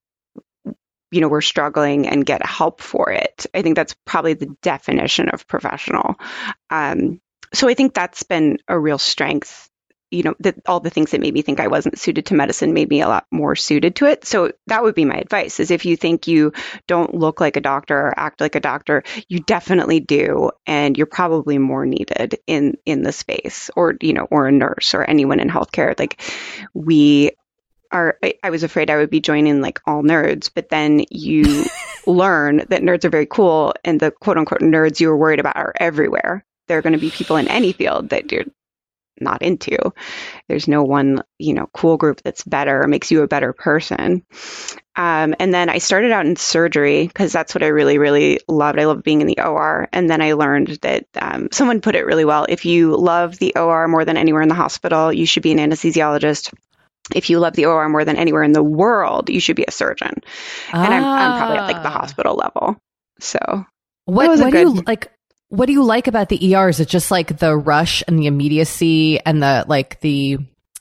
S11: you know, we're struggling and get help for it. I think that's probably the definition of professional. Um, so I think that's been a real strength. You know, that all the things that made me think I wasn't suited to medicine made me a lot more suited to it. So that would be my advice, is if you think you don't look like a doctor or act like a doctor, you definitely do. And you're probably more needed in, in the space, or, you know, or a nurse or anyone in healthcare. Like we Are, I was afraid I would be joining like all nerds, but then you learn that nerds are very cool, and the quote unquote nerds you were worried about are everywhere. There are going to be people in any field that you're not into. There's no one, you know, cool group that's better or makes you a better person. Um, and then I started out in surgery because that's what I really, really loved. I loved being in the O R. And then I learned that um, someone put it really well. If you love the O R more than anywhere in the hospital, you should be an anesthesiologist. If you love the O R more than anywhere in the world, you should be a surgeon. Ah. And I'm, I'm probably at like the hospital level. So
S5: what, what
S11: good...
S5: do you like? what do you like about the E R? Is it just like the rush and the immediacy and the like the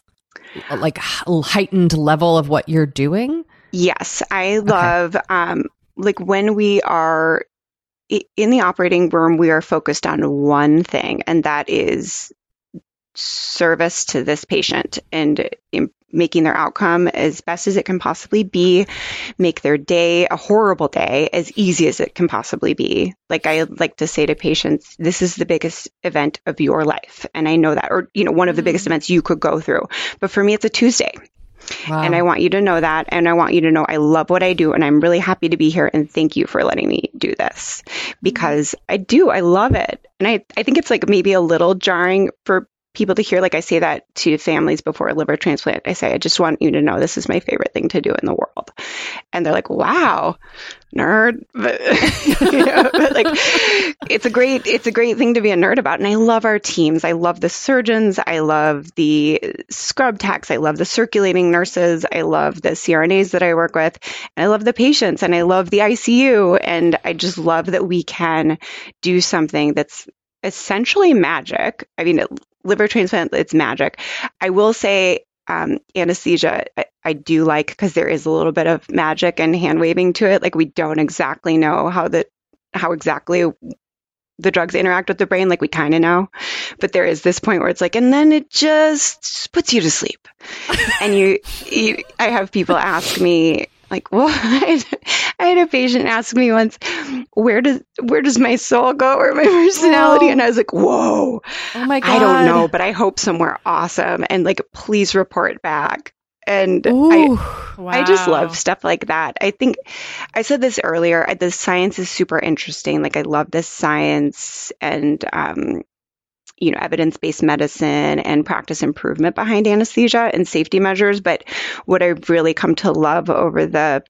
S5: like heightened level of what you're doing?
S11: Yes, I love okay. um, like when we are in the operating room, we are focused on one thing, and that is service to this patient and in making their outcome as best as it can possibly be, make their day, a horrible day, as easy as it can possibly be. Like I like to say to patients, this is the biggest event of your life. And I know that, or, you know, one of the mm-hmm. biggest events you could go through. But for me, it's a Tuesday. Wow. And I want you to know that. And I want you to know I love what I do. And I'm really happy to be here. And thank you for letting me do this, because I do. I love it. And I, I think it's like maybe a little jarring for people to hear. Like I say that to families before a liver transplant. I say, I just want you to know this is my favorite thing to do in the world. And they're like, wow, nerd. But, you know, but like, it's a great, it's a great thing to be a nerd about. And I love our teams. I love the surgeons. I love the scrub techs. I love the circulating nurses. I love the C R N As that I work with. And I love the patients, and I love the I C U. And I just love that we can do something that's essentially magic. I mean, it, liver transplant, it's magic. I will say um, anesthesia, I, I do like, because there is a little bit of magic and hand waving to it. Like we don't exactly know how the how exactly the drugs interact with the brain. Like we kind of know, but there is this point where it's like, and then it just puts you to sleep. And you, you, I have people ask me, like, well, I had a patient ask me once, where does where does my soul go, or my personality? Whoa. And I was like, whoa,
S5: oh my God.
S11: I don't know, but I hope somewhere awesome. And like, please report back. And
S5: Ooh,
S11: I,
S6: wow.
S11: I just love stuff like that. I think I said this earlier, the science is super interesting. Like I love this science and, um, you know, evidence-based medicine and practice improvement behind anesthesia and safety measures. But what I've really come to love over the,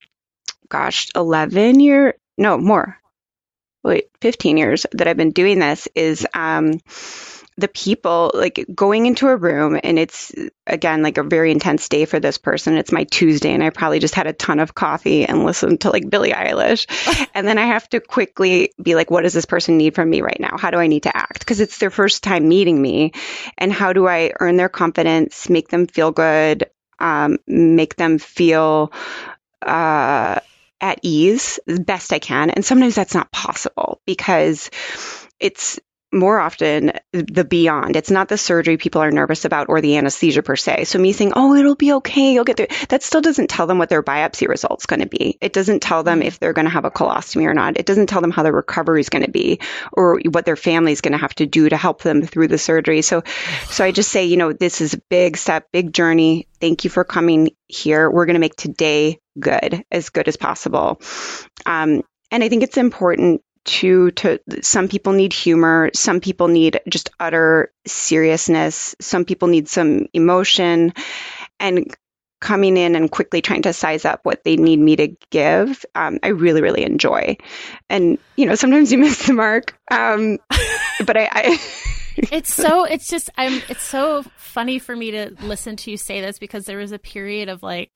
S11: gosh, eleven year, no, more, wait, fifteen years that I've been doing this is um, the people, like going into a room, and it's, again, like a very intense day for this person. It's my Tuesday, and I probably just had a ton of coffee and listened to like Billie Eilish. And then I have to quickly be like, what does this person need from me right now? How do I need to act? Because it's their first time meeting me. And how do I earn their confidence, make them feel good, um, make them feel uh, at ease the best I can. And sometimes that's not possible, because it's more often the beyond. It's not the surgery people are nervous about or the anesthesia per se. So me saying, oh, it'll be okay, you'll get through, that still doesn't tell them what their biopsy result's going to be. It doesn't tell them if they're going to have a colostomy or not. It doesn't tell them how their recovery is going to be, or what their family is going to have to do to help them through the surgery. So, so I just say, you know, this is a big step, big journey. Thank you for coming here. We're going to make today good, as good as possible. Um, and I think it's important to, to some people need humor. Some people need just utter seriousness. Some people need some emotion, and coming in and quickly trying to size up what they need me to give. Um, I really, really enjoy. And, you know, sometimes you miss the mark. Um, but I, I
S6: it's so, it's just, I'm, it's so funny for me to listen to you say this, because there was a period of like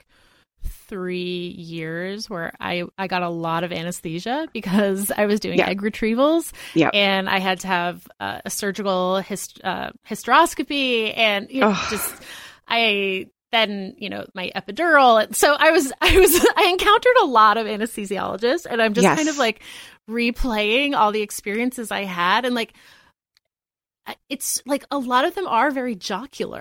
S6: three years where I, I got a lot of anesthesia because I was doing yeah. egg retrievals
S11: yeah.
S6: and I had to have uh, a surgical hist- uh, hysteroscopy and you know,
S11: oh.
S6: just, I, then, you know, my epidural. So I was, I was, I encountered a lot of anesthesiologists, and I'm just
S11: yes.
S6: kind of like replaying all the experiences I had. And like, it's like a lot of them are very jocular.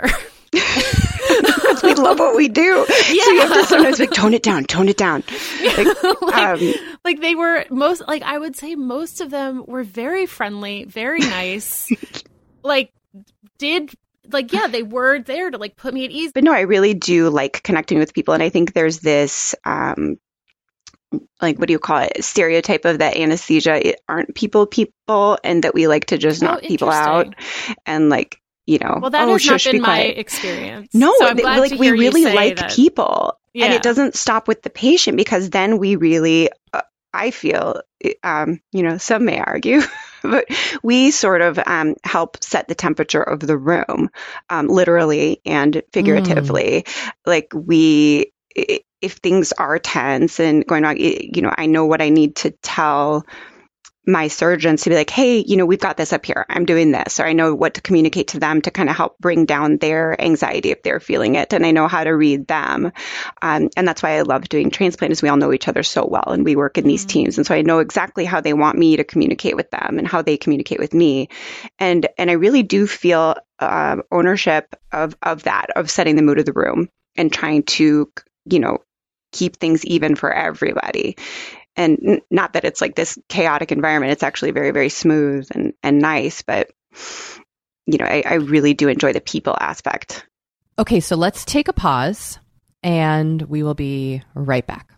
S11: We love what we do.
S6: Yeah.
S11: So you have to sometimes like tone it down, tone it down. Like,
S6: like,
S11: um,
S6: like they were most, like I would say most of them were very friendly, very nice. like did like, yeah, they were there to like put me at ease.
S11: But no, I really do like connecting with people. And I think there's this, um, like, what do you call it? Stereotype of that anesthesia it aren't people people, and that we like to just knock oh, people out. And like, you know,
S6: well, that
S11: oh,
S6: has
S11: shush,
S6: not been
S11: be
S6: my
S11: quiet.
S6: experience.
S11: No,
S6: so I'm glad
S11: like
S6: to
S11: we
S6: hear
S11: really
S6: you say
S11: like
S6: that.
S11: people,
S6: Yeah.
S11: and it doesn't stop with the patient, because then we really, uh, I feel, um, you know, some may argue, but we sort of um, help set the temperature of the room, um, literally and figuratively. Mm. Like we, if things are tense and going on, you know, I know what I need to tell my surgeons to be like, hey, you know, we've got this up here. I'm doing this, or I know what to communicate to them to kind of help bring down their anxiety if they're feeling it. And I know how to read them. Um, and that's why I love doing transplant is we all know each other so well and we work in these mm-hmm. teams. And so I know exactly how they want me to communicate with them and how they communicate with me. And, and I really do feel uh, ownership of, of that, of setting the mood of the room and trying to, you know, keep things even for everybody. And n- not that it's like this chaotic environment. It's actually very, very smooth and, and nice. But, you know, I, I really do enjoy the people aspect.
S5: Okay, so let's take a pause and we will be right back.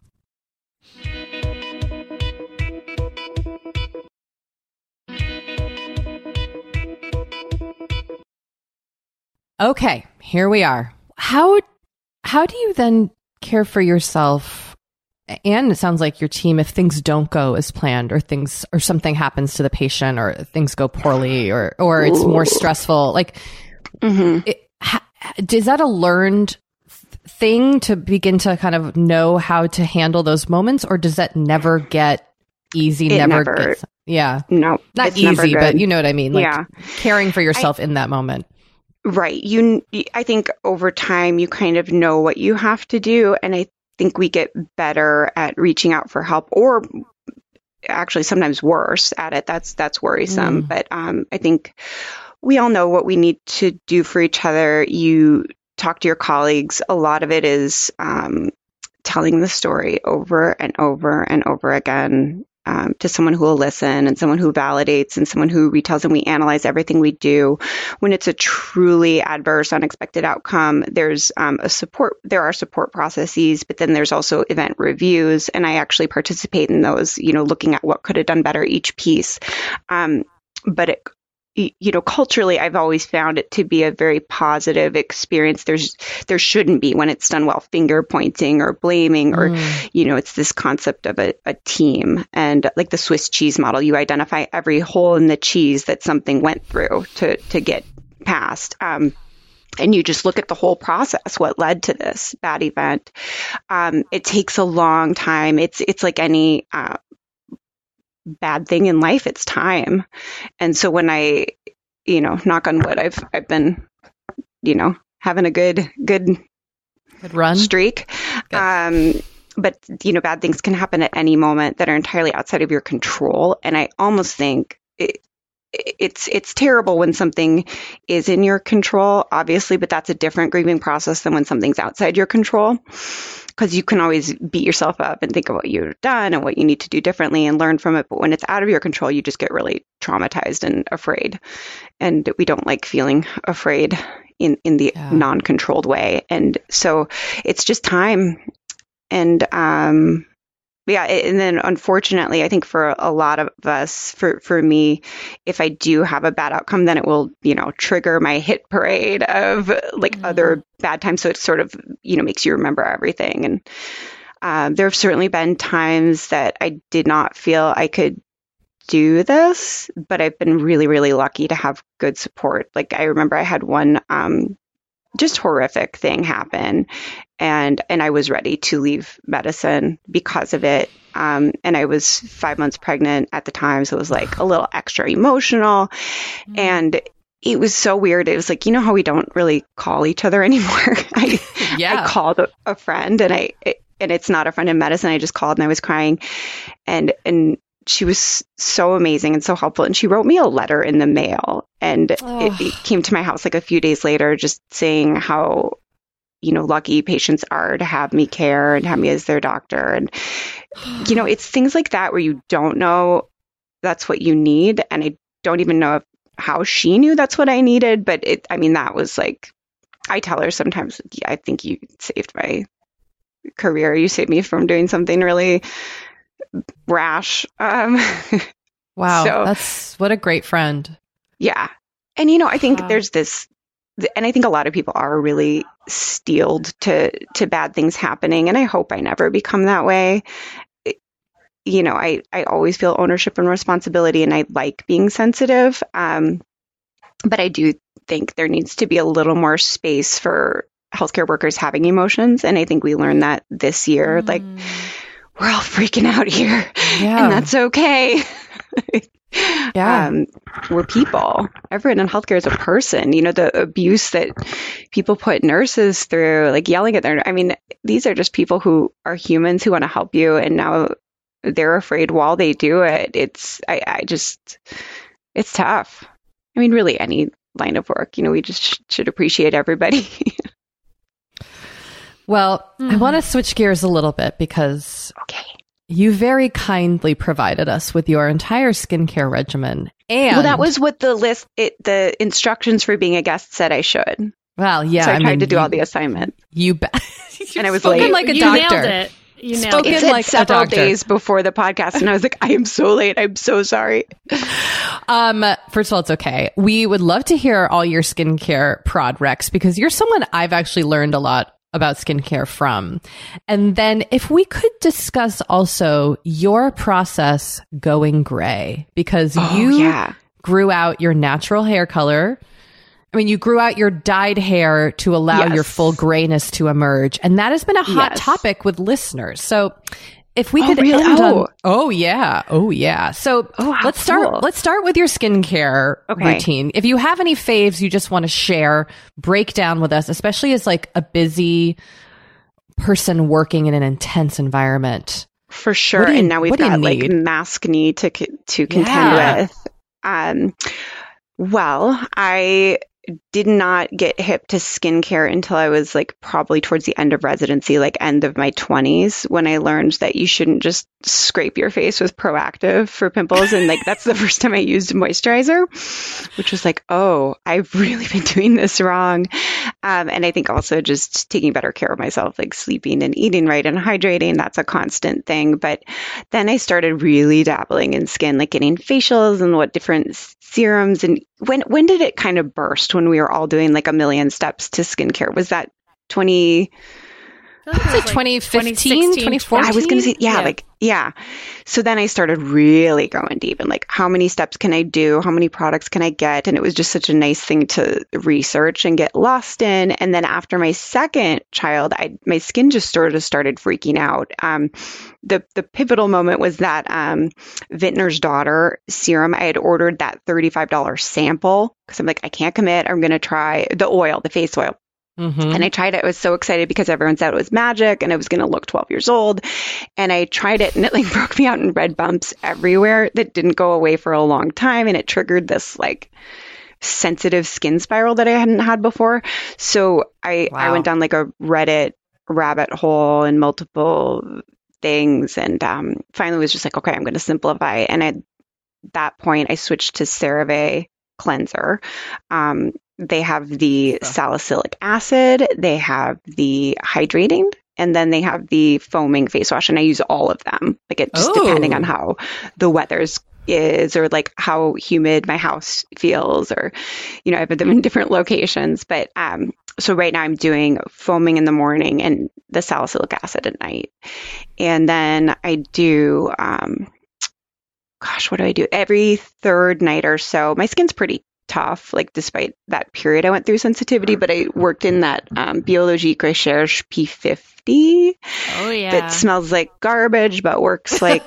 S5: Okay, here we are. How how do you then care for yourself? And it sounds like your team, if things don't go as planned or things or something happens to the patient or things go poorly or, or it's more stressful, like, mm-hmm. it, ha, is that a learned thing to begin to kind of know how to handle those moments? Or does that never get easy?
S11: It
S5: never,
S11: never
S5: gets, yeah.
S11: No,
S5: not easy, but you know what I mean? Like
S11: yeah.
S5: caring for yourself
S11: I,
S5: in that moment.
S11: Right. You, I think over time you kind of know what you have to do. And I think we get better at reaching out for help, or actually sometimes worse at it. That's that's worrisome. Mm. But um, I think we all know what we need to do for each other. You talk to your colleagues. A lot of it is um, telling the story over and over and over again um, to someone who will listen and someone who validates and someone who retells, and we analyze everything we do. When it's a truly adverse, unexpected outcome, there's um, a support, there are support processes, but then there's also event reviews. And I actually participate in those, you know, looking at what could have done better each piece. Um, but it, you know, culturally, I've always found it to be a very positive experience. There's, there shouldn't be when it's done well, finger pointing or blaming, or, mm. you know, it's this concept of a, a team. And like the Swiss cheese model, you identify every hole in the cheese that something went through to, to get past. Um, and you just look at the whole process, what led to this bad event. Um, it takes a long time. It's, it's like any, uh, bad thing in life, it's time. And so when I, you know, knock on wood, I've I've been, you know, having a good good,
S5: good run
S11: streak.
S5: Good.
S11: Um, but you know, bad things can happen at any moment that are entirely outside of your control. And I almost think it, it's it's terrible when something is in your control, obviously, but that's a different grieving process than when something's outside your control. Because you can always beat yourself up and think of what you've done and what you need to do differently and learn from it. But when it's out of your control, you just get really traumatized and afraid. And we don't like feeling afraid in, in the yeah. non-controlled way. And so it's just time. And um, yeah, and then unfortunately, I think for a lot of us, for, for me, if I do have a bad outcome, then it will, you know, trigger my hit parade of like mm-hmm. other bad times. So it sort of, you know, makes you remember everything. And um, there have certainly been times that I did not feel I could do this, but I've been really, really lucky to have good support. Like I remember I had one um, just horrific thing happen. And and I was ready to leave medicine because of it. Um, and I was five months pregnant at the time. So it was like a little extra emotional. Mm. And it was so weird. It was like, you know how we don't really call each other anymore? I,
S5: yeah.
S11: I called a, a friend and I it, and it's not a friend in medicine. I just called and I was crying. And and she was so amazing and so helpful. And she wrote me a letter in the mail. And oh. it, it came to my house like a few days later, just saying how, you know, lucky patients are to have me care and have me as their doctor. And, you know, it's things like that where you don't know that's what you need. And I don't even know if, how she knew that's what I needed. But it, I mean, that was like, I tell her sometimes, yeah, I think you saved my career. You saved me from doing something really rash. Um,
S5: wow.
S11: So,
S5: that's what a great friend.
S11: Yeah. And, you know, I think
S5: wow.
S11: there's this, and I think a lot of people are really steeled to, to bad things happening. And I hope I never become that way. It, you know, I, I always feel ownership and responsibility, and I like being sensitive. Um, but I do think there needs to be a little more space for healthcare workers having emotions. And I think we learned that this year, mm. like we're all freaking out here yeah. and that's okay.
S5: Yeah.
S11: Um, we're people. Everyone in healthcare is a person. You know, the abuse that people put nurses through, like yelling at their, I mean, these are just people who are humans who want to help you. And now they're afraid while they do it. It's, I, I just, it's tough. I mean, really any line of work, you know, we just sh- should appreciate everybody.
S5: Well, mm. I want to switch gears a little bit because
S11: okay.
S5: you very kindly provided us with your entire skincare regimen. And
S11: well, that was what the list, it, the instructions for being a guest said I should.
S5: Well, yeah.
S11: So I, I tried
S5: mean,
S11: to do
S5: you,
S11: all the assignments.
S5: You be-
S11: and I was
S5: spoken
S11: late.
S5: like a
S6: you
S5: doctor.
S6: Nailed it. You nailed
S5: spoken
S6: it.
S11: It said
S5: like
S11: several
S5: a doctor.
S11: days before the podcast, and I was like, I am so late. I'm so sorry.
S5: Um, first of all, it's okay. We would love to hear all your skincare prod recs because you're someone I've actually learned a lot about skincare from. And then if we could discuss also your process going gray, because
S11: oh,
S5: you
S11: yeah.
S5: grew out your natural hair color. I mean, you grew out your dyed hair to allow
S11: yes.
S5: your full grayness to emerge. And that has been a hot
S11: yes.
S5: topic with listeners. So if we
S11: oh,
S5: could
S11: really?
S5: end
S11: oh.
S5: on, oh yeah. Oh yeah. So
S11: oh,
S5: let's start,
S11: cool.
S5: let's start with your skincare
S11: okay.
S5: routine. If you have any faves you just want to share, break down with us, especially as like a busy person working in an intense environment.
S11: For sure.
S5: You,
S11: and now we've got like
S5: need?
S11: mask knee to, to contend
S5: yeah.
S11: with. Um, well, I did not get hip to skincare until I was like probably towards the end of residency, like end of my twenties, when I learned that you shouldn't just scrape your face with Proactiv for pimples. And like, that's the first time I used moisturizer, which was like, oh, I've really been doing this wrong. Um, and I think also just taking better care of myself, like sleeping and eating right and hydrating. That's a constant thing. But then I started really dabbling in skin, like getting facials and what different serums. And when, when did it kind of burst when we were all doing like a million steps to skincare? Was that twenty?
S5: Was it twenty fifteen, twenty fourteen?
S11: I was going to say, yeah, yeah, like, yeah. So then I started really going deep and like, how many steps can I do? How many products can I get? And it was just such a nice thing to research and get lost in. And then after my second child, I, my skin just sort of started freaking out. Um, the, the pivotal moment was that um, Vintner's Daughter serum. I had ordered that thirty-five dollars sample because I'm like, I can't commit. I'm going to try the oil, the face oil.
S5: Mm-hmm.
S11: And I tried it. I was so excited because everyone said it was magic and I was going to look twelve years old. And I tried it and it like broke me out in red bumps everywhere that didn't go away for a long time. And it triggered this like sensitive skin spiral that I hadn't had before. So I, wow. I went down like a Reddit rabbit hole and multiple things. And um, finally was just like, okay, I'm going to simplify. And at that point, I switched to CeraVe cleanser. Um, They have the salicylic acid, they have the hydrating, and then they have the foaming face wash. And I use all of them, like it just
S5: oh.
S11: depending on how the weather's is or like how humid my house feels, or, you know, I put them in different locations. But um, so right now I'm doing foaming in the morning and the salicylic acid at night. And then I do, um, gosh, what do I do? Every third night or so, my skin's pretty tough, like despite that period I went through sensitivity, but I worked in that um, Biologique Recherche P fifty.
S6: Oh, yeah.
S11: That smells like garbage, but works like,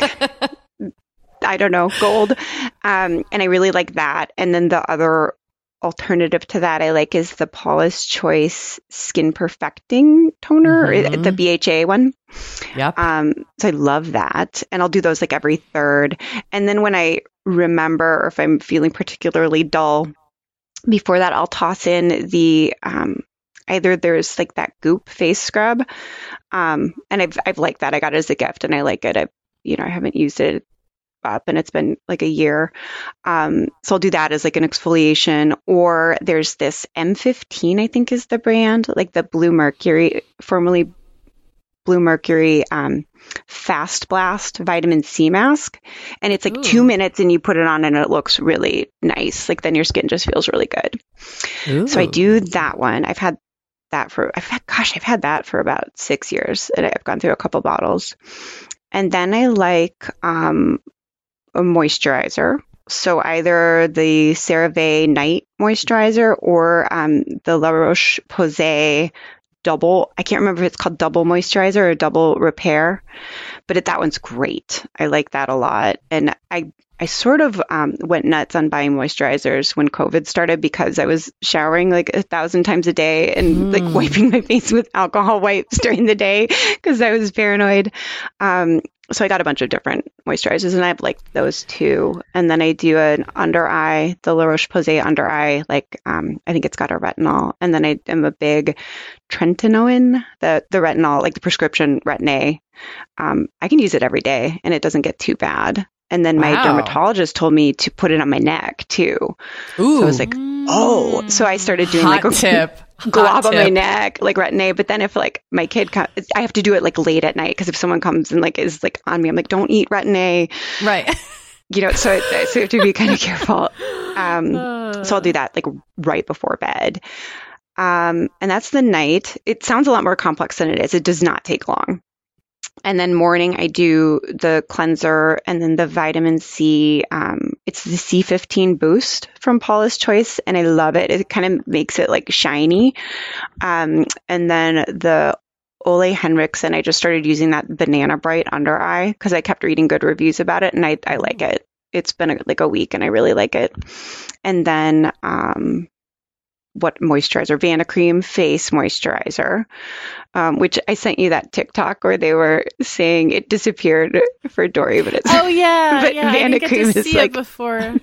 S11: I don't know, gold. Um, and I really like that. And then the other alternative to that I like is the Paula's Choice Skin Perfecting Toner, mm-hmm. the B H A one.
S5: Yep.
S11: Um, so I love that. And I'll do those like every third. And then when I remember, or if I'm feeling particularly dull, before that, I'll toss in the, um, either there's like that Goop face scrub. Um, and I've, I've liked that. I got it as a gift and I like it. I, you know, I haven't used it up and it's been like a year. Um, so I'll do that as like an exfoliation. Or there's this M fifteen, I think is the brand, like the Blue Mercury, formerly Blue Mercury um, Fast Blast Vitamin C mask. And it's like Ooh. two minutes and you put it on and it looks really nice. Like then your skin just feels really good. Ooh. So I do that one. I've had that for, I've had, gosh, I've had that for about six years and I've gone through a couple bottles. And then I like um, a moisturizer. So either the CeraVe Night Moisturizer or um, the La Roche-Posay double, I can't remember if it's called double moisturizer or double repair, but it, that one's great. I like that a lot. And I, I sort of um, went nuts on buying moisturizers when COVID started because I was showering like a thousand times a day and mm. like wiping my face with alcohol wipes during the day because I was paranoid. Um, so I got a bunch of different moisturizers and I have like those two. And then I do an under eye, the La Roche-Posay under eye, like um, I think it's got a retinol. And then I am a big Tretinoin, the, the retinol, like the prescription Retin-A. Um, I can use it every day and it doesn't get too bad. And then my wow. dermatologist told me to put it on my neck too. Ooh. So I was like, oh, so I started doing
S5: Hot
S11: like a
S5: tip.
S11: glob on my neck, like Retin-A. But then if like my kid comes, I have to do it like late at night because if someone comes and like is like on me, I'm like, don't eat Retin-A.
S5: Right.
S11: You know, so, it, so you have to be kind of careful. Um, uh. So I'll do that like right before bed. Um, and that's the night. It sounds a lot more complex than it is. It does not take long. And then morning, I do the cleanser and then the vitamin C. Um, it's the C fifteen boost from Paula's Choice, and I love it. It kind of makes it like shiny. Um, and then the Ole Henriksen, I just started using that Banana Bright under eye because I kept reading good reviews about it, and I, I like it. It's been a, like a week, and I really like it. And then um, what moisturizer? Vanicream Face Moisturizer. Um, which I sent you that TikTok where they were saying it disappeared for Dory, but it's
S6: oh yeah,
S11: but
S6: yeah,
S11: Vanicream
S6: I didn't get to
S11: is
S6: see
S11: like
S6: it before.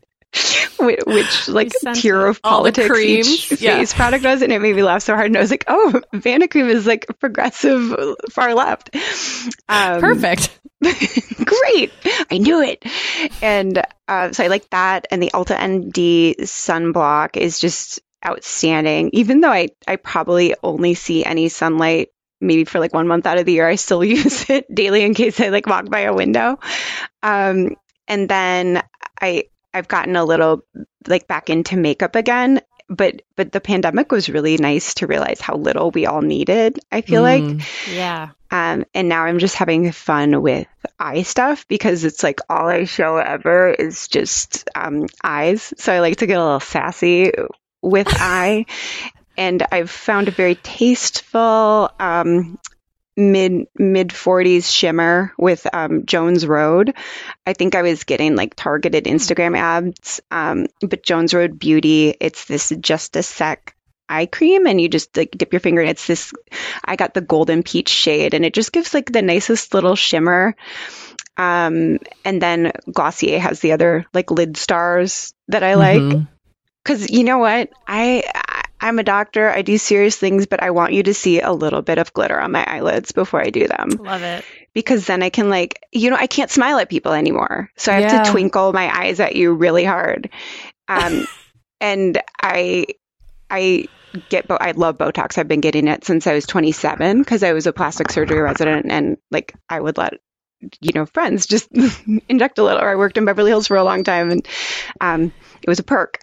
S11: which, which like tier of politics each
S5: yeah.
S11: face product was, and it made me laugh so hard. And I was like, oh, Vanicream is like progressive, far left. Um,
S5: Perfect.
S11: Great, I knew it. And uh, so I like that, and the Ulta N D sunblock is just outstanding. Even though I, I probably only see any sunlight maybe for like one month out of the year, I still use it daily in case I like walk by a window. Um, and then I I've gotten a little like back into makeup again, but but the pandemic was really nice to realize how little we all needed, I feel mm. like.
S6: Yeah.
S11: Um, and now I'm just having fun with eye stuff because it's like all I show ever is just um, eyes. So I like to get a little sassy with eye, and I've found a very tasteful um, mid mid forties shimmer with um, Jones Road. I think I was getting like targeted Instagram ads, um, but Jones Road Beauty, it's this Just a Sec eye cream, and you just like dip your finger and it's this. I got the golden peach shade, and it just gives like the nicest little shimmer. Um, and then Glossier has the other like lid stars that I like. Mm-hmm. Because you know what? I, I, I'm a doctor. I do serious things, but I want you to see a little bit of glitter on my eyelids before I do them.
S6: Love it.
S11: Because then I can like, you know, I can't smile at people anymore. So I have yeah. to twinkle my eyes at you really hard. Um, and I, I get, I love Botox. I've been getting it since I was twenty-seven because I was a plastic surgery resident, and like I would let, you know, friends just inject a little. Or I worked in Beverly Hills for a long time, and um, it was a perk.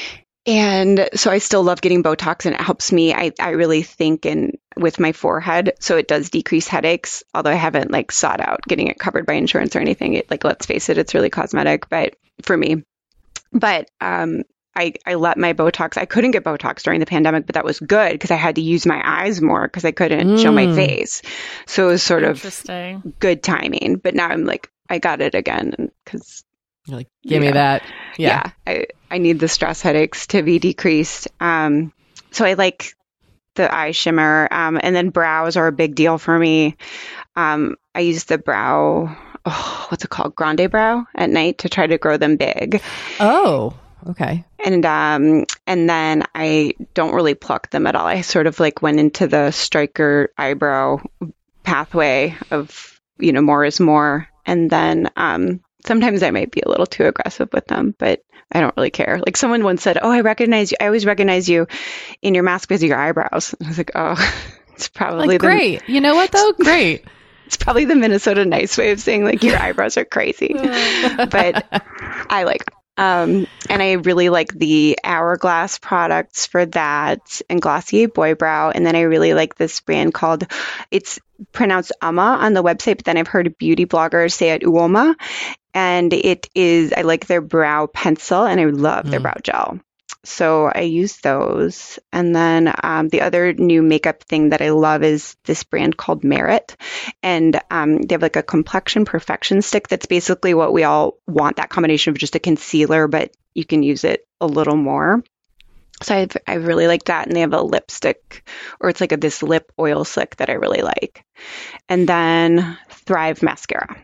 S11: And so I still love getting Botox, and it helps me, I, I really think, in with my forehead. So it does decrease headaches, although I haven't like sought out getting it covered by insurance or anything. It, like, let's face it, it's really cosmetic, but for me. But um, I, I let my Botox, I couldn't get Botox during the pandemic, but that was good because I had to use my eyes more because I couldn't mm. show my face. So it was sort of good timing. But now I'm like, I got it again because
S5: You're like, give me know, that. Yeah.
S11: yeah I, I need the stress headaches to be decreased. Um, so I like the eye shimmer. Um, and then brows are a big deal for me. Um, I use the brow, oh, what's it called? Grande Brow at night to try to grow them big.
S5: Oh, okay.
S11: And um, and then I don't really pluck them at all. I sort of like went into the striker eyebrow pathway of, you know, more is more. And then um, sometimes I might be a little too aggressive with them, but I don't really care. Like someone once said, oh, I recognize you. I always recognize you in your mask because of your eyebrows. I was like, oh, it's probably
S5: like,
S11: the,
S5: great. You know what though? Great.
S11: It's probably the Minnesota nice way of saying like your eyebrows are crazy, but I like them. Um, and I really like the Hourglass products for that, and Glossier Boy Brow. And then I really like this brand called, it's pronounced Uma on the website, but then I've heard beauty bloggers say it Uoma. And it is, I like their brow pencil, and I love mm. their brow gel. so I use those. And then um, the other new makeup thing that I love is this brand called Merit. And um, they have like a complexion perfection stick that's basically what we all want, that combination of just a concealer, but you can use it a little more. So I I really like that. And they have a lipstick, or it's like a, this lip oil slick that I really like. And then Thrive mascara.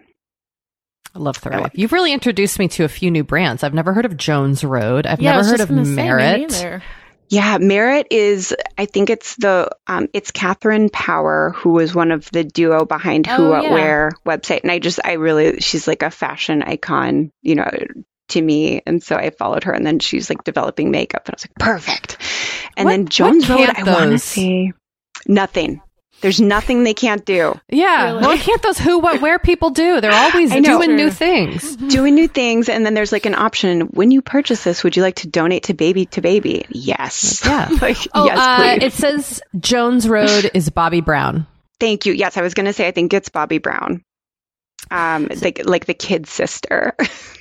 S5: I love Thrive. You've really introduced me to a few new brands. I've never heard of Jones Road. I've
S6: Yeah, I
S5: never
S6: was
S5: heard
S6: just
S5: of
S6: gonna say, me
S5: Merit.
S6: neither.
S11: Yeah, Merit is, I think it's the, um, it's Catherine Power, who was one of the duo behind Who
S6: Oh,
S11: What
S6: yeah.
S11: Wear website. And I just, I really, she's like a fashion icon, you know, to me. And so I followed her, and then she's like developing makeup, and I was like, perfect. And
S5: What-
S11: then Jones
S5: what
S11: Road,
S5: can't
S11: I want to
S5: those?
S11: say nothing. There's nothing they can't do.
S5: Yeah.
S6: Really?
S5: Well, can't those who, what, where people do? They're always
S11: I know.
S5: doing new
S6: True.
S5: things.
S11: Doing new things. And then there's like an option. When you purchase this, would you like to donate to Baby to Baby? Yes.
S5: Yeah.
S11: like,
S5: Oh,
S11: yes,
S5: uh,
S11: please.
S5: it says Jones Road is Bobby Brown.
S11: Thank you. Yes, I was going to say, I think it's Bobby Brown. Um, like, like the kid's sister.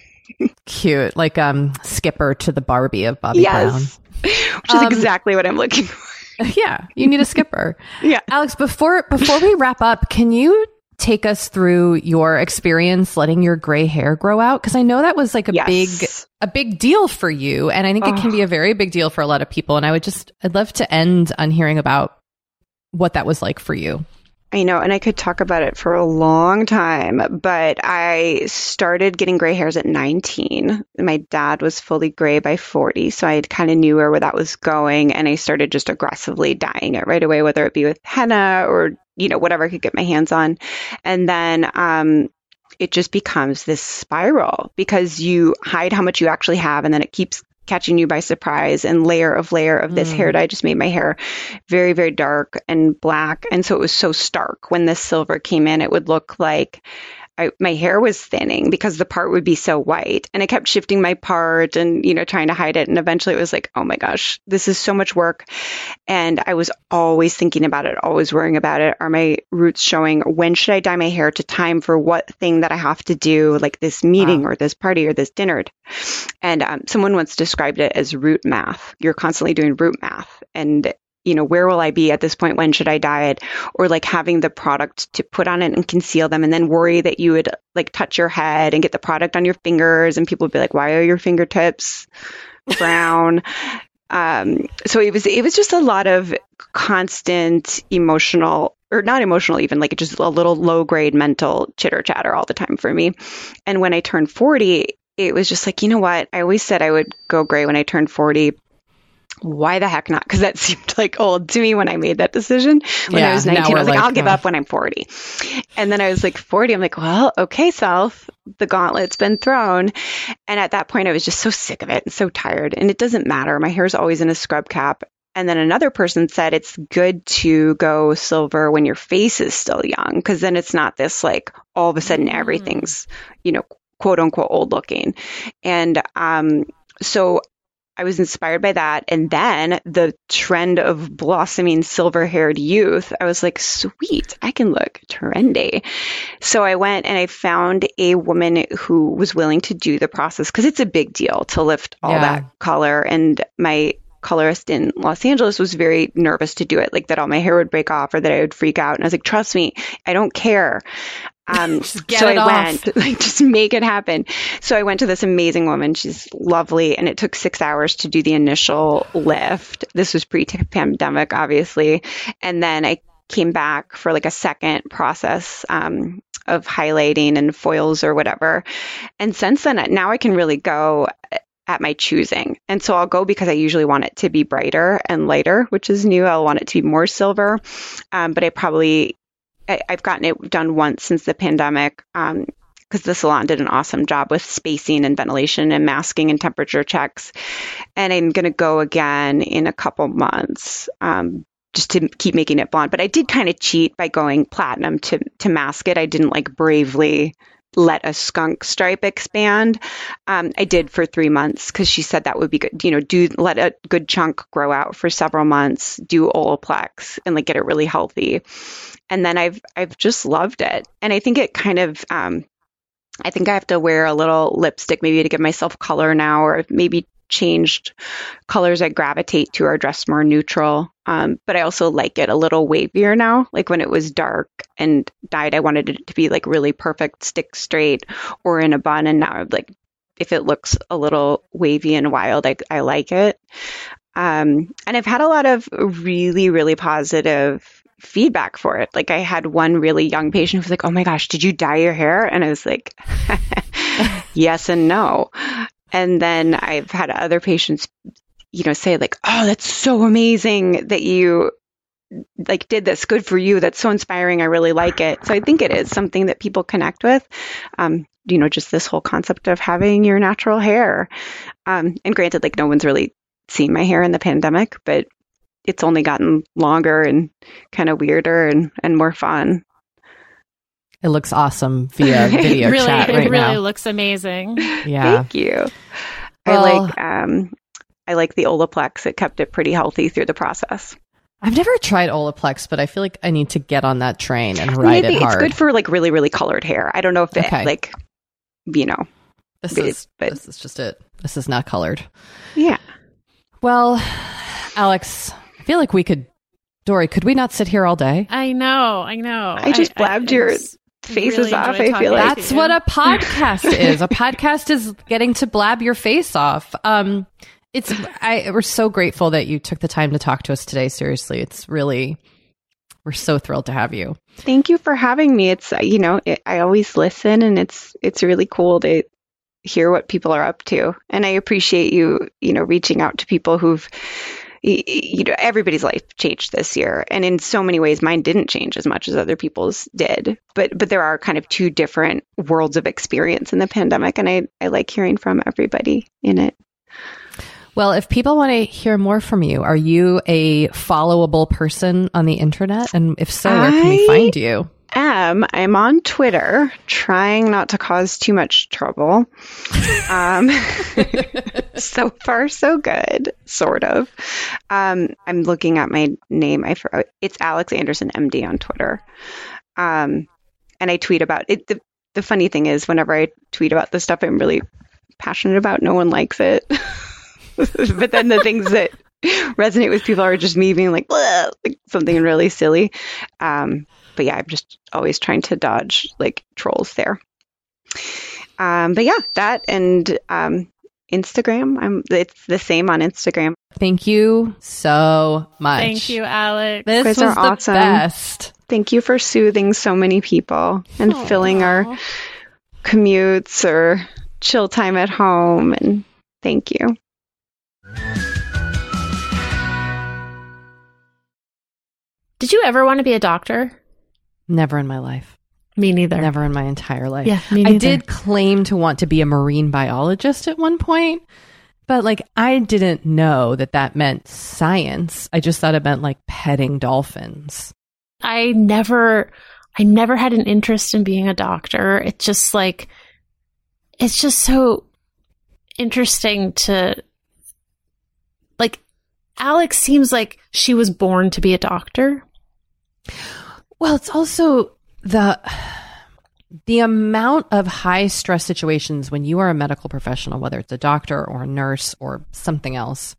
S5: Cute. Like um Skipper to the Barbie of Bobby Brown.
S11: Yes. Which is
S5: Um,
S11: exactly what I'm looking for.
S5: Yeah, you need a skipper.
S11: Yeah.
S5: Alex, before before we wrap up, can you take us through your experience letting your gray hair grow out? Because I know that was like a
S11: Yes.
S5: big a big deal for you, and I think it can
S11: Oh.
S5: be a very big deal for a lot of people. And I would just I'd love to end on hearing about what that was like for you.
S11: I know, and I could talk about it for a long time, but I started getting gray hairs at nineteen. My dad was fully gray by forty, so I kind of knew where that was going, and I started just aggressively dyeing it right away, whether it be with henna or, you know, whatever I could get my hands on. And then um, it just becomes this spiral because you hide how much you actually have, and then it keeps catching you by surprise, and layer of layer of this
S5: Mm.
S11: hair dye just made my hair very, very dark and black. And so it was so stark. When this silver came in, it would look like I, my hair was thinning because the part would be so white. And I kept shifting my part and, you know, trying to hide it. And eventually it was like, oh my gosh, this is so much work. And I was always thinking about it, always worrying about it. Are my roots showing? When should I dye my hair to time for what thing that I have to do, like this meeting
S5: Wow.
S11: or this party or this dinner? And um, someone once described it as root math. You're constantly doing root math. And, you know, where will I be at this point? When should I dye it? Or like having the product to put on it and conceal them, and then worry that you would like touch your head and get the product on your fingers. And people would be like, why are your fingertips brown? um, so it was, it was just a lot of constant emotional, or not emotional even, like just a little low grade mental chitter chatter all the time for me. And when I turned forty, it was just like, you know what? I always said I would go gray when I turned forty. Why the heck not? Because that seemed like old to me when I made that decision. When
S5: Yeah,
S11: I was
S5: now
S11: nineteen, I
S5: we're
S11: was like,
S5: like,
S11: I'll give
S5: uh,
S11: up when I'm forty. And then I was like forty. I'm like, well, okay, self, the gauntlet's been thrown. And at that point, I was just so sick of it and so tired. And it doesn't matter. My hair's always in a scrub cap. And then another person said it's good to go silver when your face is still young, because then it's not this like all of a sudden everything's, you know, quote unquote old looking. And um, so I was inspired by that. And then the trend of blossoming silver haired youth, I was like, sweet, I can look trendy. So I went and I found a woman who was willing to do the process, because it's a big deal to lift all
S5: Yeah.
S11: that color. And my colorist in Los Angeles was very nervous to do it, like that all my hair would break off or that I would freak out. And I was like, trust me, I don't care. Um,
S5: Just get
S11: so
S5: it
S11: I
S5: off.
S11: went, like, just make it happen. So I went to this amazing woman. She's lovely. And it took six hours to do the initial lift. This was pre-pandemic, obviously. And then I came back for like a second process, um, of highlighting and foils or whatever. And since then, now I can really go at my choosing. And so I'll go because I usually want it to be brighter and lighter, which is new. I'll want it to be more silver. Um, but I probably, I, I've gotten it done once since the pandemic, um, because the salon did an awesome job with spacing and ventilation and masking and temperature checks. And I'm going to go again in a couple months, um, just to keep making it blonde. But I did kind of cheat by going platinum to, to mask it. I didn't like bravely let a skunk stripe expand. Um, I did for three months because she said that would be good. You know, do let a good chunk grow out for several months, do Olaplex and like get it really healthy. And then I've, I've just loved it. And I think it kind of, um, I think I have to wear a little lipstick maybe to give myself color now, or maybe changed. Colors I gravitate to are dressed more neutral. Um, but I also like it a little wavier now. Like when it was dark and dyed, I wanted it to be like really perfect, stick straight or in a bun. And now I'm like, if it looks a little wavy and wild, I, I like it. Um, and I've had a lot of really, really positive feedback for it. Like I had one really young patient who was like, oh my gosh, did you dye your hair? And I was like, yes and no. And then I've had other patients, you know, say like, oh, that's so amazing that you like did this. Good for you. That's so inspiring. I really like it. So I think it is something that people connect with. Um, you know, just this whole concept of having your natural hair. Um, and granted, like no one's really seen my hair in the pandemic, but it's only gotten longer and kind of weirder and, and more fun.
S5: It looks awesome via video
S6: really,
S5: chat right
S6: it really
S5: now.
S6: looks amazing.
S5: Yeah.
S11: Thank you.
S5: Well,
S11: I like um, I like the Olaplex. It kept it pretty healthy through the process.
S5: I've never tried Olaplex, but I feel like I need to get on that train and ride
S11: Maybe
S5: it hard.
S11: It's good for like really, really colored hair. I don't know if it
S5: Okay.
S11: like, you know.
S5: This
S11: but
S5: is
S11: but,
S5: this is just it. This is not colored.
S11: Yeah.
S5: Well, Alex, I feel like we could, Dory, could we not sit here all day?
S6: I know, I know.
S11: I just blabbed your
S6: just
S11: faces
S6: really
S11: off.
S6: enjoy
S11: I feel
S6: talking
S11: like
S6: to
S5: That's
S6: you.
S5: what a podcast is. A podcast is getting to blab your face off. Um, it's I we're so grateful that you took the time to talk to us today. Seriously, it's really we're so thrilled to have you.
S11: Thank you for having me. It's, you know, it, I always listen and it's, it's really cool to hear what people are up to. And I appreciate you, you know, reaching out to people who've, y- you know, everybody's life changed this year. And in so many ways, mine didn't change as much as other people's did. But, but there are kind of two different worlds of experience in the pandemic. And I, I like hearing from everybody in it.
S5: Well, if people want to hear more from you, are you a followable person on the internet? And if so, where can we
S11: I-
S5: find you?
S11: am. I'm on Twitter, trying not to cause too much trouble. Um, so far, so good, sort of. Um, I'm looking at my name. I forgot. It's Alex Anderson, M D on Twitter. Um, and I tweet about it. The, the funny thing is, whenever I tweet about the stuff I'm really passionate about, no one likes it. But then the things that resonate with people are just me being like, "Bleh," like something really silly. Um, but yeah, I'm just always trying to dodge like trolls there. Um, but yeah, that and um, Instagram. I'm it's the same on Instagram.
S5: Thank you so much.
S6: Thank you, Alex.
S5: This
S11: You guys
S5: was
S11: are
S5: the
S11: awesome.
S5: best.
S11: Thank you for soothing so many people and
S6: Aw.
S11: filling our commutes or chill time at home. And thank you.
S6: Did you ever want to be a doctor?
S5: Never in my life.
S6: Me neither.
S5: Never in my entire life.
S6: Yeah, me
S5: I
S6: neither.
S5: did claim to want to be a marine biologist at one point, but like I didn't know that that meant science. I just thought it meant like petting dolphins.
S6: I never, I never had an interest in being a doctor. It's just like, it's just so interesting to, like, Alex seems like she was born to be a doctor.
S5: Well, it's also the the amount of high stress situations when you are a medical professional, whether it's a doctor or a nurse or something else.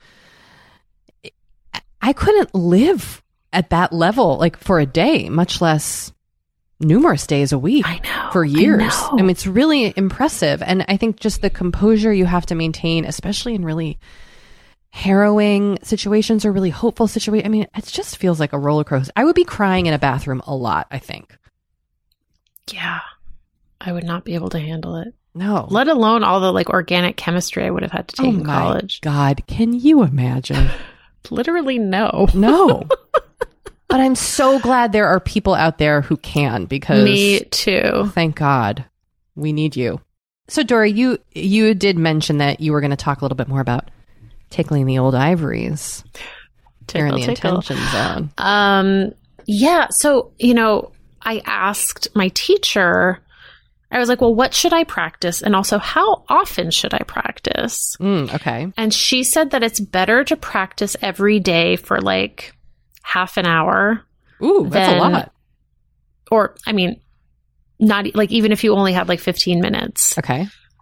S5: I couldn't live at that level like for a day, much less numerous days a week.
S6: I know,
S5: for
S6: I
S5: years.
S6: know.
S5: I mean, it's really impressive. And I think just the composure you have to maintain, especially in really harrowing situations or really hopeful situations. I mean, it just feels like a roller coaster. I would be crying in a bathroom a lot, I think.
S6: Yeah. I would not be able to handle it.
S5: No.
S6: Let alone all the like organic chemistry I would have had to take
S5: oh
S6: in
S5: my
S6: college.
S5: God, can you imagine?
S6: Literally, no.
S5: No. But I'm so glad there are people out there who can, because
S6: Me too.
S5: thank God, we need you. So Dory, you you did mention that you were going to talk a little bit more about tickling the old ivories here in
S6: Tickle,
S5: the
S6: tickle.
S5: intention zone.
S6: Um, yeah. So, you know, I asked my teacher, I was like, well, what should I practice? And also, how often should I practice?
S5: Mm, okay.
S6: And she said that it's better to practice every day for like half an hour.
S5: Ooh, that's
S6: Then-
S5: a lot.
S6: Or, I mean, not e- like even if you only have like fifteen minutes.
S5: Okay.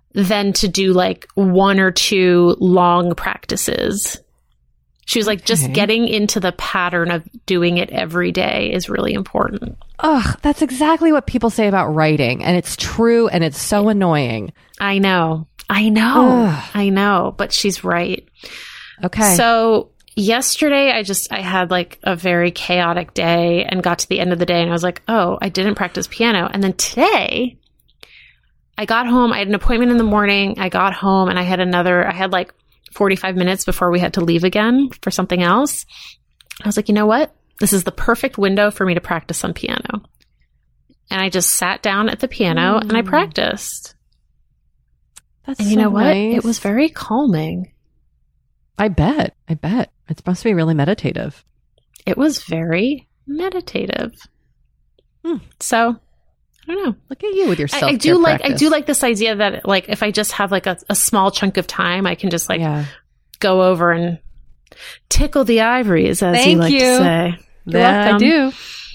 S6: than to do like one or two long practices. She was like, okay. just getting into the pattern of doing it every day is really important.
S5: Ugh, that's exactly what people say about writing. And it's true. And it's so annoying.
S6: I know. I know. Ugh. I know. But she's right.
S5: Okay.
S6: So yesterday, I just, I had like a very chaotic day and got to the end of the day and I was like, oh, I didn't practice piano. And then today I got home. I had an appointment in the morning. I got home and I had another, I had like forty-five minutes before we had to leave again for something else. I was like, you know what? This is the perfect window for me to practice some piano. And I just sat down at the piano mm. and I practiced.
S5: That's
S6: and you
S5: so
S6: know what?
S5: nice.
S6: It was very calming.
S5: I bet. I bet. It's supposed to be really meditative.
S6: It was very meditative. Hmm. So I don't know.
S5: Look at you with your self-care
S6: I, I do like
S5: practice.
S6: I do like this idea that like if I just have like a, a small chunk of time, I can just like
S5: yeah.
S6: go over and tickle the ivories, as
S5: Thank
S6: you like
S5: you.
S6: to say. You're
S5: yeah,
S6: welcome.
S5: I do.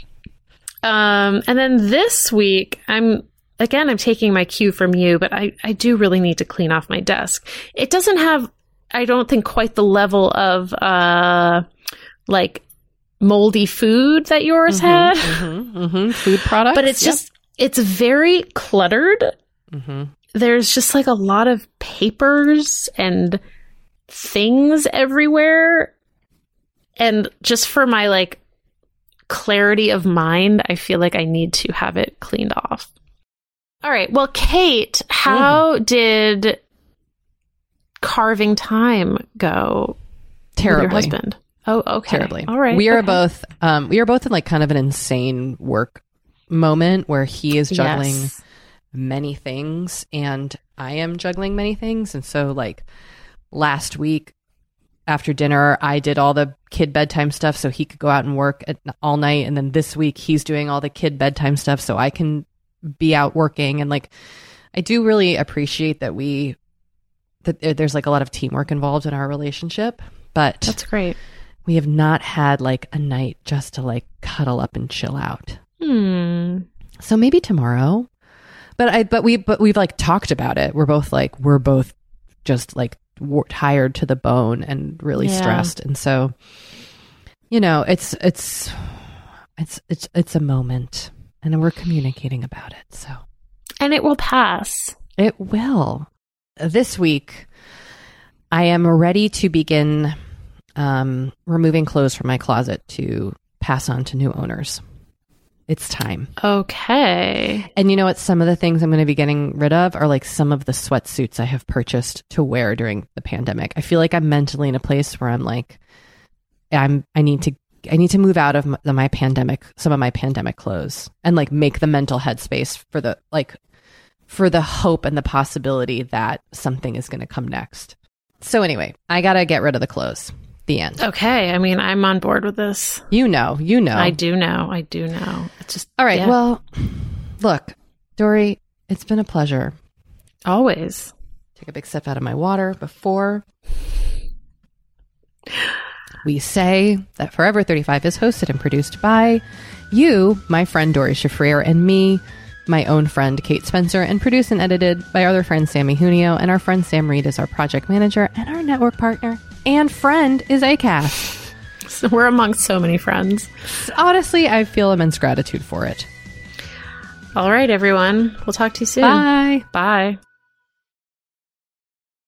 S6: Um, and then this week, I'm again I'm taking my cue from you, but I I do really need to clean off my desk. It doesn't have, I don't think, quite the level of uh like moldy food that yours
S5: mm-hmm,
S6: had.
S5: Mm-hmm, mm-hmm. Food products,
S6: but it's
S5: yep.
S6: just. It's very cluttered.
S5: Mm-hmm.
S6: There's just like a lot of papers and things everywhere. And just for my like clarity of mind, I feel like I need to have it cleaned off. All right. Well, Kate, how mm. did carving time go?
S5: Terribly.
S6: With your husband? Oh, okay.
S5: Terribly.
S6: All right.
S5: We are
S6: okay.
S5: both, um, we are both in like kind of an insane work moment where he is juggling
S6: yes.
S5: many things and I am juggling many things. And so like last week after dinner, I did all the kid bedtime stuff so he could go out and work at, all night. And then this week he's doing all the kid bedtime stuff so I can be out working. And like, I do really appreciate that we, that there's like a lot of teamwork involved in our relationship, but
S6: that's great.
S5: We have not had like a night just to like cuddle up and chill out.
S6: Hmm.
S5: So maybe tomorrow, but I, but we, but we've like talked about it. We're both like, we're both just like w- tired to the bone and really
S6: yeah.
S5: stressed. And so, you know, it's, it's, it's, it's, it's a moment and we're communicating about it. So,
S6: and it will pass.
S5: It will. This week, I am ready to begin, um, removing clothes from my closet to pass on to new owners. It's time.
S6: Okay.
S5: And you know what? Some of the things I'm going to be getting rid of are like some of the sweatsuits I have purchased to wear during the pandemic. I feel like I'm mentally in a place where I'm like, I'm, I need to, I need to move out of my, my pandemic, some of my pandemic clothes and like make the mental headspace for the, like, for the hope and the possibility that something is going to come next. So anyway, I got to get rid of the clothes. The end.
S6: Okay. I mean, I'm on board with this.
S5: You know, you know.
S6: I do know. I do know. It's just
S5: all right.
S6: Yeah.
S5: Well, look, Dory, it's been a pleasure.
S6: Always.
S5: Take a big sip out of my water before we say that Forever thirty-five is hosted and produced by you, my friend Dory Shafrir, and me, my own friend Kate Spencer, and produced and edited by our other friend Sammy Junio, and our friend Sam Reed is our project manager, and our network partner and friend is Acast.
S6: So we're amongst so many friends.
S5: Honestly, I feel immense gratitude for it.
S6: All right, everyone. We'll talk to you soon.
S5: Bye.
S6: Bye.